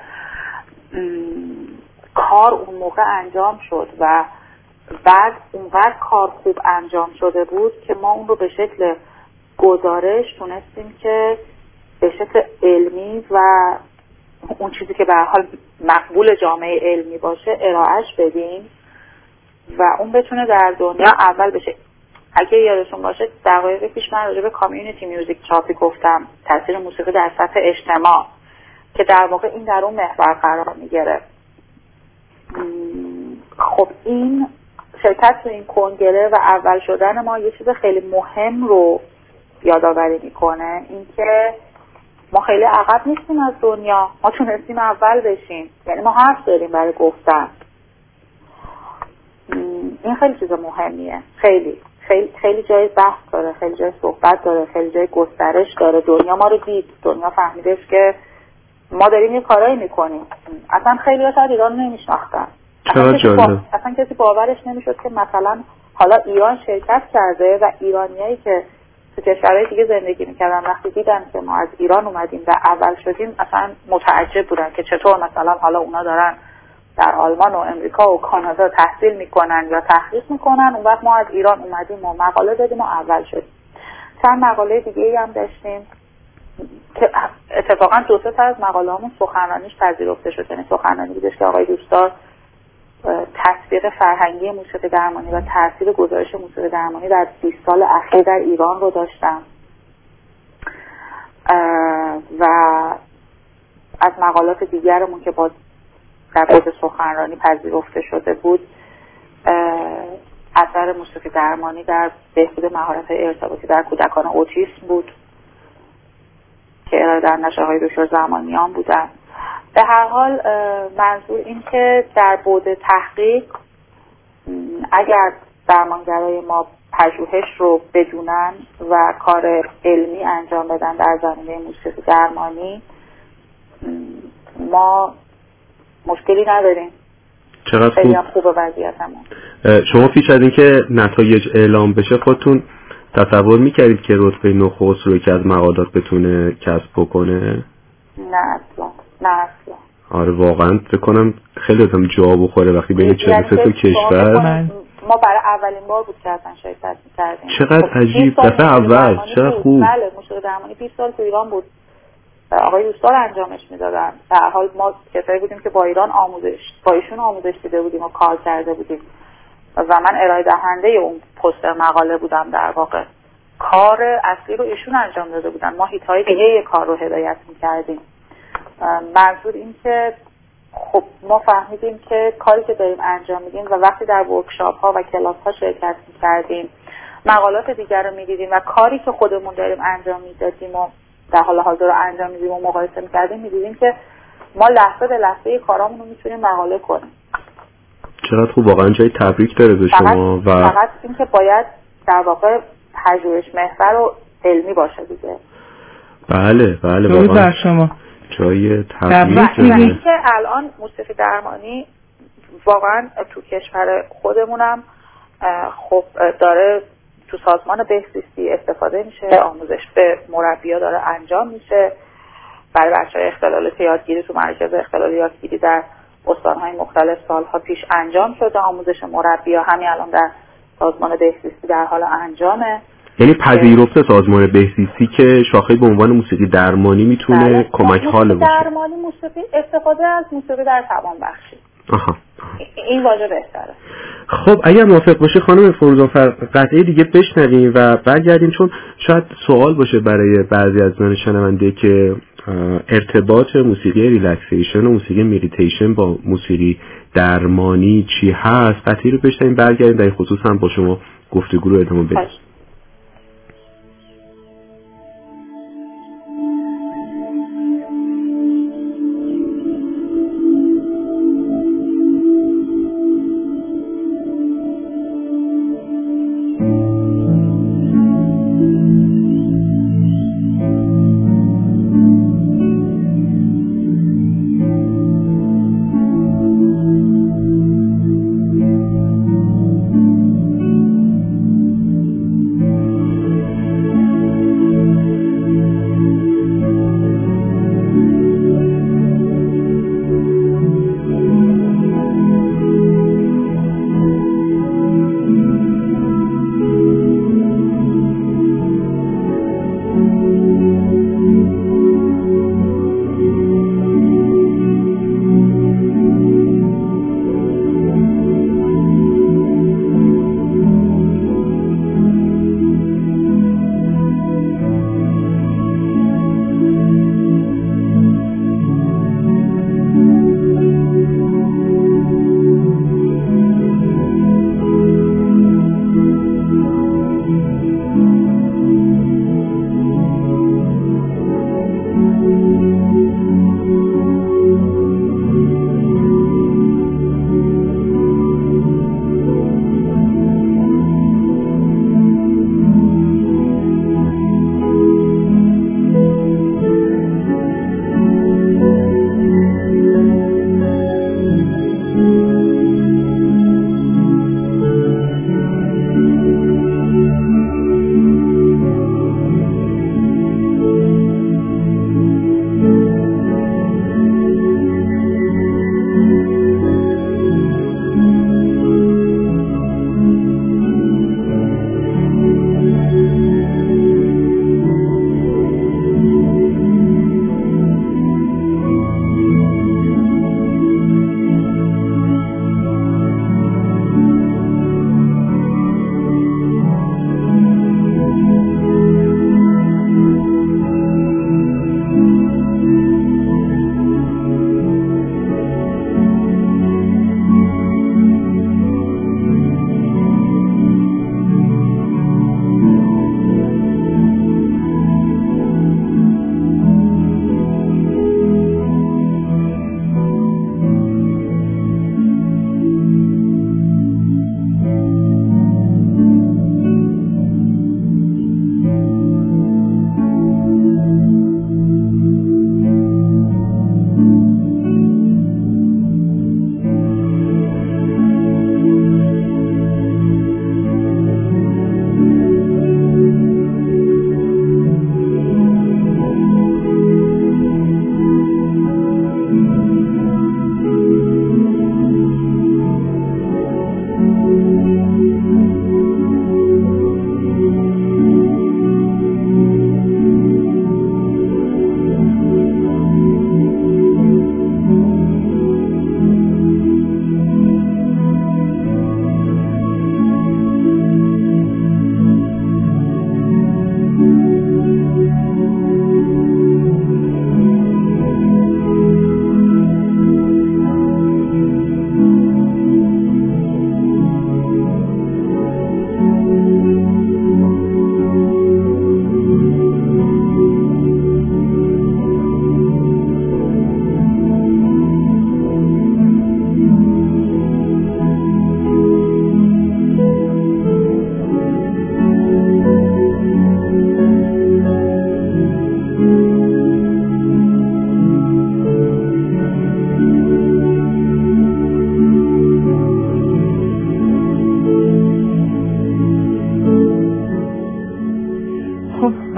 کار اون موقع انجام شد و بعد اونقدر کار خوب انجام شده بود که ما اون رو به شکل گزارش تونستیم که به شکل علمی و اون چیزی که به هر حال مقبول جامعه علمی باشه ارائهش بدیم و اون بتونه در دنیا اول بشه. اگه یادتون باشه دقایق پیش من راجع به کامیونیتی میوزیک تراپی گفتم، تاثیر موسیقی در سطح اجتماع، که در واقع این در اون محور قرار میگیره. خب این شرکت تو این کنگره و اول شدن ما یه چیز خیلی مهم رو یادآوری میکنه، این که ما خیلی عقب نیستیم از دنیا، ما تونستیم اول بشیم. یعنی ما حرف داریم برای گفتن. این خیلی چیز مهمیه. خیلی خیلی خیلی جای بحث داره، خیلی جای صحبت داره، خیلی جای گسترش داره. دنیا ما رو دید، دنیا فهمیدش که ما داریم یه کارایی میکنیم. اصلا خیلی ها شاید ایران نمیشناختن. اصلا کسی, با... اصلا کسی باورش نمیشد که مثلا حالا ایران شرکت کرده و ایرانیایی که تو کشورهای دیگه زندگی میکردن وقتی دیدن که ما از ایران اومدیم و اول شدیم اصلا متعجب بودن که چطور مثلا حالا اونا دارن در آلمان و امریکا و کانادا تحصیل میکنن یا تحقیق میکنن، اون وقت ما از ایران اومدیم و مقاله دادیم و اول شدیم. چند مقاله دیگه هم داشتیم که اتفاقا دو سه تا از مقاله‌هامون سخنرانیش پذیرفته شد. یعنی سخنرانی بودش که آقای دوستدار تطبیق فرهنگی موسیقی درمانی و تاثیر گزارش موسیقی درمانی در بیست سال اخیر در ایران رو داشتم و از مقالات دیگرمون که با در بود سخنرانی پذیرفته شده بود اثر موسیقی درمانی در بهبود مهارت‌های ارتباطی در کودکان اوتیسم بود که ارائه در نشرهای دکتر زمانیان بودن. به هر حال منظور این که در بعد تحقیق اگر درمانگرای ما پژوهش رو بدونن و کار علمی انجام بدن در زمینه موسیقی درمانی ما مشکلی نداریم. چقدر خیلی خوب. خوبه وضعیتمون. شما پیش از اینکه نتایج اعلام بشه خودتون تصور میکردید که رتبه نخست رو که از مقالات بتونه کسب بکنه؟ نه اصلا نه اصلا. آره واقعا فکر کنم خیلی ازم جا بخوره وقتی بین چهل و سه تا کشور. ما برای اولین بار بود که اصلا شرکت می‌کردیم. چقدر عجیب، دفعه اول، چقدر خوب. بله، موسیقی درمانی بیست سال تو ایران بود. آقای دوستان انجامش میدادن. در حال ما کسایی بودیم که با ایران آموزش با ایشون آموزش دیده بودیم و کار کرده بودیم و من ارائه دهنده اون پست مقاله بودم. در واقع کار اصلی رو ایشون انجام داده بودن، ما هیت‌های دیگه کار رو هدایت می‌کردیم. منظور این که خب ما فهمیدیم که کاری که داریم انجام میدیم و وقتی در ورکشاپ‌ها و کلاس‌ها شرکت می‌کردیم، مقالات دیگر رو می‌دیدیم و کاری که خودمون داریم انجام میدادیم و در حال حاضر رو انجام میدیم و مقایسه می‌کردیم، می‌دیدیم که ما لحظه به لحظه کارامون رو می‌تونیم مقاله کنیم. چقدر خوب، واقعا جای تبریک داره به شما. و فقط این که باید در واقع پژوهش محور و علمی باشه دیگه. بله بله درود بر شما. جای تبریک داره. این که الان موسیقی درمانی واقعا تو کشور خودمونم خب داره تو سازمان بهزیستی استفاده میشه، آموزش به مربی‌ها داره انجام میشه برای بچه‌های اختلالات یادگیری. تو مرکز اختلال یادگیری در استان‌های مختلف سالها پیش انجام شده آموزش مربی‌ها، همین الان در سازمان بهزیستی در حال انجامه. یعنی پذیرفته سازمان بهزیستی که شاخه به عنوان موسیقی درمانی میتونه کمک حال باشه. درمانی موسیقی استفاده از موسیقی در توان بخشی. آها. این واژه بهتره. خب اگر موافق باشه خانم فروزآفر قطعه دیگه بشنویم و برگردیم، چون شاید سوال باشه برای بعضی از من شنونده که ارتباط موسیقی ریلکسیشن و موسیقی مدیتیشن با موسیقی درمانی چی هست. قطعه رو بشنویم برگردیم در این خصوص هم با شما گفتگو رو ادامه بدیم.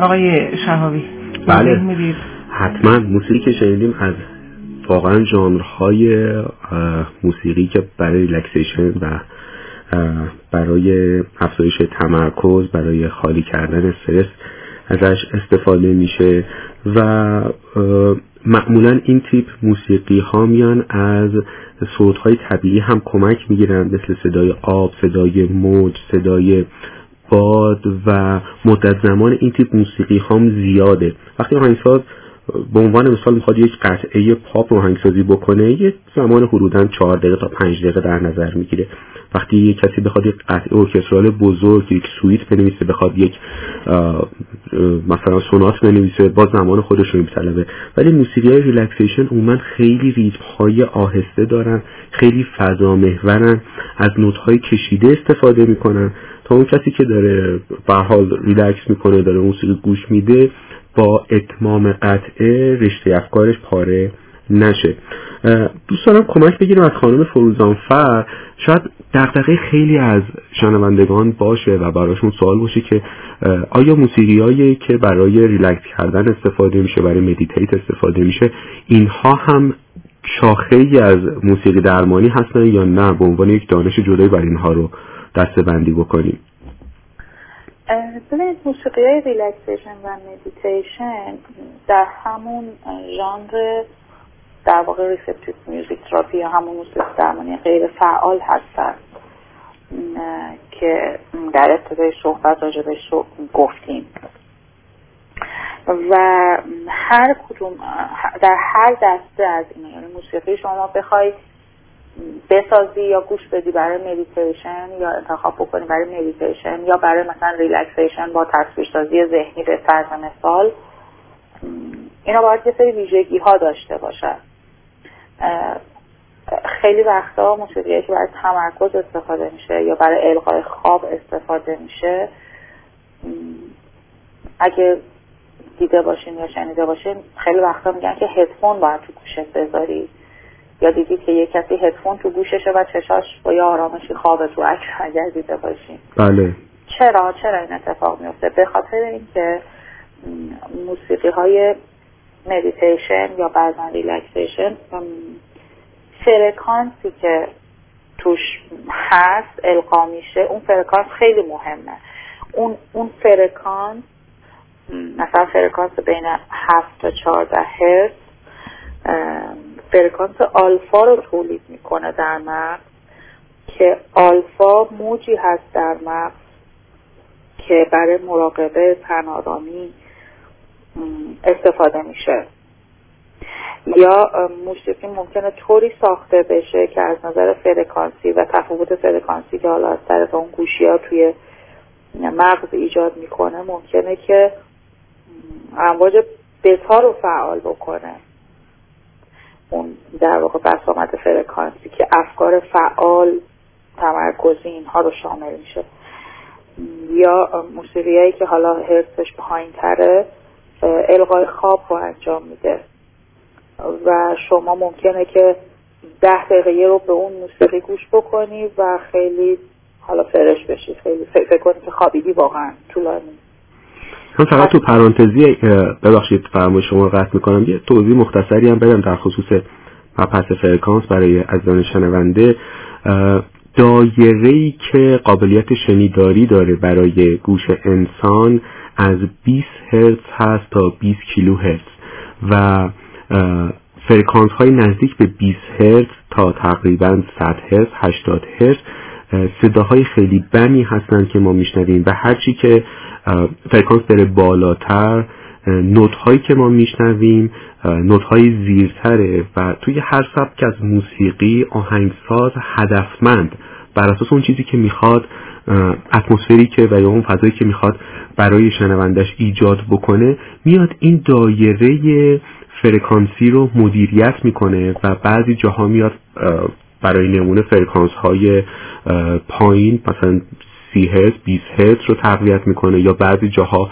آقای شهابی بله حتما. موسیقی که شنیدیم از واقعا ژانرهای موسیقی که برای ریلکسیشن و برای افزایش تمرکز، برای خالی کردن استرس ازش استفاده میشه و معمولا این تیپ موسیقی ها میان از صوت‌های طبیعی هم کمک میگیرن، مثل صدای آب، صدای موج، صدای باد و مدت زمان این تیپ موسیقی هم زیاده. وقتی آهنگساز به عنوان مثال میخواد یک قطعه پاپ رو آهنگسازی بکنه، یک زمان حدوداً چهار دقیقه تا پنج دقیقه در نظر میگیره. وقتی یک کسی بخواد یک قطعه ارکسترال بزرگ، یک سویت بنویسه، بخواد یک مثلا سونات بنویسه، با زمان خودش رو میطلبه. ولی موسیقی‌های ریلکسیشن عموما خیلی ریتم‌های آهسته دارن، خیلی فضا محورن، از نوت‌های کشیده استفاده میکنن تا اون کسی که داره به هر حال ریلکس میکنه، داره موسیقی گوش میده، با اتمام قطعه رشته افکارش پاره نشه. دوست دارم کمک بگیرم از خانم فروزانفر. شاید دغدغه خیلی از شنوندگان باشه و براشون سوال باشه که آیا موسیقیایی که برای ریلکس کردن استفاده میشه، برای مدیتیت استفاده میشه، اینها هم شاخه‌ای از موسیقی درمانی هستن یا نه؟ به عنوان یک دانش جدایی بر اینها رو دسته‌بندی بکنیم. ببینید موسیقی‌های ریلکسیشن و مدیتیشن در همون ژانر در واقع ریسپتیو میوزیک تراپی یا همون موسیقی درمانی غیر فعال هستن که در ابتدای صحبت راجبش گفتیم و هر کدوم در هر دسته از این، یعنی موسیقی شما بخوای بسازی یا گوش بدی برای مدیتیشن یا انتخاب بکنی برای مدیتیشن یا برای مثلا ریلکسیشن با تصویرسازی ذهنی به فرض مثال، اینا باید یه سری ویژگی ها داشته باشن. خیلی وقتا موسیقیایی که برای تمرکز استفاده میشه یا برای القای خواب استفاده میشه، اگه دیده باشین یا شنیده باشین، خیلی وقتا میگن که هدفون باید تو گوشت بذاری، یا دیدید که یک کسی هدفون تو گوششه و چشاش با یه آرامشی خوابه تو عکس اگر دیده باشین. بله. چرا چرا این اتفاق میفته؟ به خاطر اینکه موسیقی های مدیتیشن یا بعضا ریلکسیشن فرکانسی که توش هست القا میشه، اون فرکانس خیلی مهمه. اون اون فرکانس مثلا فرکانس بین هفت تا چهارده هرتز فرکانس آلفا رو تولید میکنه در مغز، که آلفا موجی هست در مغز که برای مراقبه تن‌آرامی استفاده میشه. یا موسیقی ممکنه طوری ساخته بشه که از نظر فرکانسی و تفاوت فرکانسی که حالا از طرف اون گوشی‌ها توی مغز ایجاد میکنه ممکنه که امواج بتا رو فعال بکنه، اون در واقع بسامد فرکانسی که افکار فعال، تمرکزی، اینها رو شامل میشه. یا موسیقیایی که حالا هرتزش پایین تره القای خواب رو انجام میده و شما ممکنه که ده دقیقه رو به اون موسیقی گوش بکنی و خیلی حالا فرش بشی، خیلی فکر کنی که خوابیدی واقعا طولانی. من فقط تو پرانتزی ببخشید فرمای شما رو قطع میکنم، یه توضیح مختصری هم بدم در خصوص مبحث فرکانس برای عزیزان شنونده. دایره‌ای که قابلیت شنیداری داره برای گوش انسان از بیست هرتز هست تا بیست کیلو هرتز و فرکانس های نزدیک به بیست هرتز تا تقریبا صد هرتز، هشتاد هرتز صداهای خیلی بمی هستن که ما میشنویم و هرچی که فرکانس بره بالاتر نوت هایی که ما میشنویم نوت های زیرتره و توی هر سبک از موسیقی آهنگساز هدفمند بر اساس اون چیزی که میخواد، اتمسفری که و یا اون فضایی که میخواد برای شنوندش ایجاد بکنه، میاد این دایره فرکانسی رو مدیریت میکنه و بعضی جاها میاد برای نمونه فرکانس های پایین مثلا سی هرتز، بیست هرتز رو تقویت میکنه، یا بعضی جاها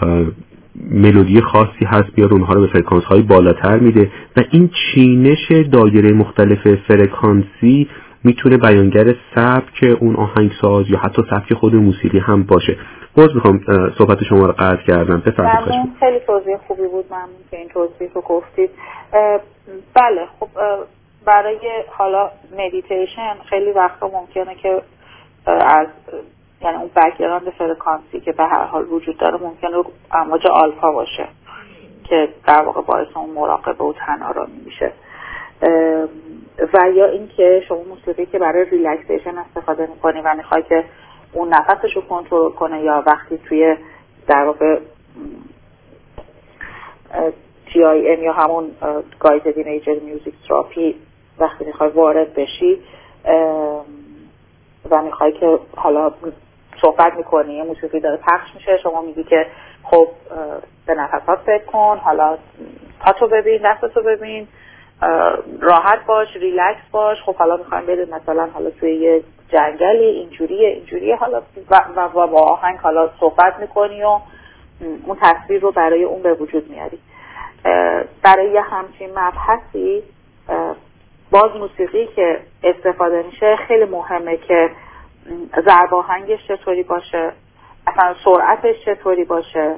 ملودی خاصی هست بیاد اونها رو به فرکانس های بالاتر میده و این چینش دایره مختلف فرکانسی میتونه بیانگر سبک اون آهنگساز یا حتی سبک خود موسیقی هم باشه. باز میخوام صحبت شما رو قطع کردم. بفرمایید. ممنون، خیلی توضیح خوبی بود، ممنون که این توضیح رو گفتید. بله خب برای حالا مدیتیشن خیلی وقتا ممکنه که از یعنی اون بک‌گراند فرکانسی که به هر حال وجود داره ممکنه امواج آلفا باشه که در واقع باعث اون مراقبه و تن‌آرامی میشه، و یا اینکه شما موسیقی که برای ریلکسیشن استفاده می‌کنی و می‌خوای که اون نفسش رو کنترل کنه، یا وقتی توی در واقع تی آی ام یا همون گایدد ایمیجر میوزیک تراپی وقتی میخوای وارد بشی و میخوای که حالا صحبت میکنی، یه موسیقی داره پخش میشه، شما میگی که خب به نفسات فکر کن، حالا پاتو ببین، دستتو ببین، راحت باش، ریلکس باش. خب حالا میخوایم بریم مثلا حالا توی یه جنگلی اینجوریه اینجوریه حالا و, و, و با آهنگ حالا صحبت میکنی و اون تصویر رو برای اون به وجود میاری. برای یه همچین مبحثی باز موسیقی که استفاده میشه خیلی مهمه که ضرب آهنگش چطوری باشه، اصلا سرعتش چطوری باشه،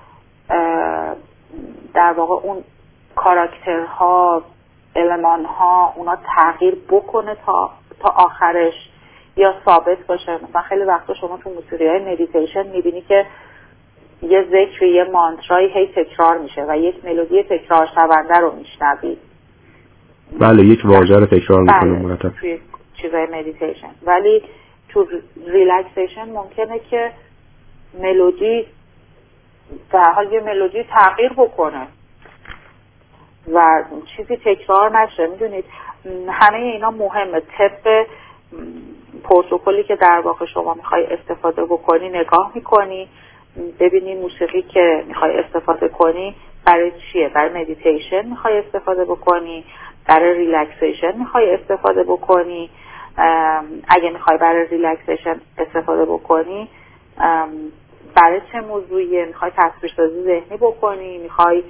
در واقع اون کاراکترها، المانها اونا تغییر بکنه تا تا آخرش یا ثابت باشه. مثلا خیلی وقتا شما تو موسیقی‌های مدیتیشن میبینی که یه ذکر، یه مانترایی هی تکرار میشه و یک ملودی تکرار شونده رو میشنوی. بله، یک واژه رو تکرار میکنه مرتب توی چیزای مدیتیشن. ولی تو ریلکسیشن ممکنه که ملودی در حال یه ملودی تغییر بکنه و چیزی تکرار نشه. میدونید همه اینا مهمه. طبق پروتکلی که در واقع شما میخوای استفاده بکنی نگاه میکنی، ببینی موسیقی که میخوای استفاده کنی برای چیه، برای مدیتیشن میخوای استفاده بکنی، برای ریلکسیشن میخوای استفاده بکنی. اگه میخوای برای ریلکسیشن استفاده بکنی برای چه موضوعیه، میخوای تصویرسازی ذهنی بکنی، میخوای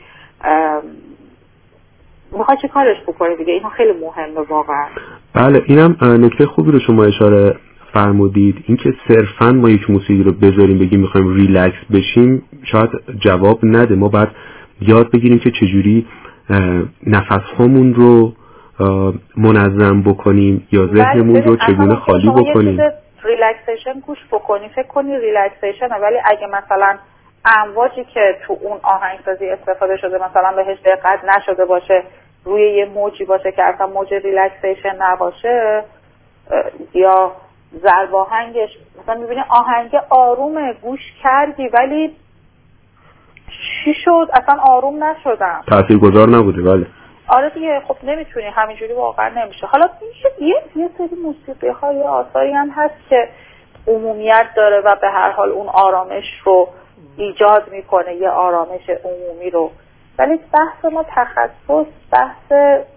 میخوای چه کارش بکنی دیگه. اینا خیلی مهمه واقعا. بله، اینم نکته خوبی رو شما اشاره فرمودید. اینکه صرفاً ما یک موسیقی رو بذاریم بگیم میخوایم ریلکس بشیم شاید جواب نده. ما باید یاد بگیریم که چجوری نفس هامون رو منظم بکنیم یا ذهنمون رو چگونه خالی بکنیم. شما یه چیز ریلکسیشن گوش بکنی، فکر کنی ریلکسیشنه، ولی اگه مثلا امواجی که تو اون آهنگسازی استفاده شده مثلا بهش دقت نشده باشه، روی یه موجی باشه که اصلا موج ریلکسیشن نباشه، یا ضرب آهنگش مثلا میبینی آهنگ آرومه گوش کردی ولی چی شد اصلا آروم نشدم، تاثیرگذار نبوده. بله آره دیگه. خب نمیتونی همینجوری، واقعا نمیشه. حالا میشه یه یه سری موسیقی ها یا آثاری هم هست که عمومیت داره و به هر حال اون آرامش رو ایجاد میکنه، یه آرامش عمومی رو. ولی بحث ما تخصص بحث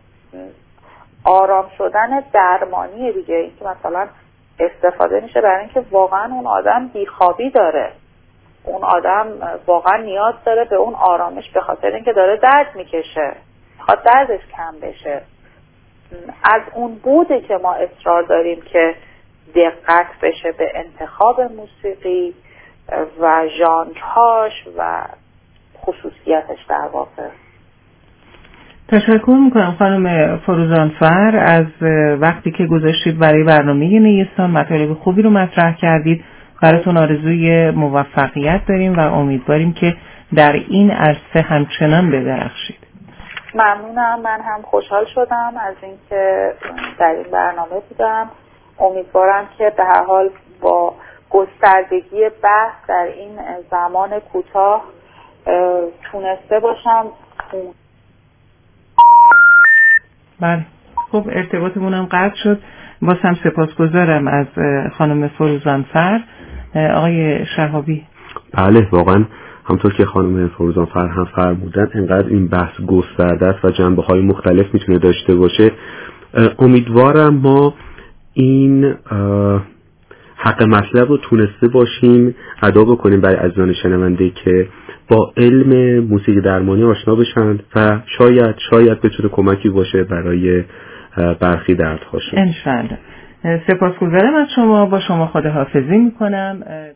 آرام شدن درمانی دیگه، این که مثلا استفاده میشه برای اینکه واقعا اون آدم بیخوابی داره، اون آدم واقعا نیاز داره به اون آرامش به خاطر اینکه داره درد میکشه، میخواد دردش کم بشه. از اون بوده که ما اصرار داریم که دقت بشه به انتخاب موسیقی و ژانرهاش و خصوصیتش در واقع. تشکر میکنم خانم فروزانفر از وقتی که گذاشتید برای برنامه نیستان. مطالب خوبی رو مطرح کردید. براتون آرزوی موفقیت داریم و امیدواریم که در این عرصه همچنان بدرخشید. ممنونم. من هم خوشحال شدم از اینکه در این برنامه بودم. امیدوارم که به هر حال با گستردگی بحث در این زمان کوتاه تونسته باشم. بله خب ارتباطمون هم قطع شد. باز هم سپاسگزارم از خانم فروزانفر. آقای شهابی. بله واقعا همطور که خانم فروزانفر هم فرمودن انقدر این بحث گسترده است و جنبه‌های مختلف میتونه داشته باشه. امیدوارم ما این حق مطلب رو تونسته باشیم ادا بکنیم برای عزیزان شنونده که با علم موسیقی درمانی آشنا بشن و شاید شاید بتونه کمکی باشه برای برخی دردهاشون. انشالله. سپاسگزارم از شما. با شما خداحافظی میکنم.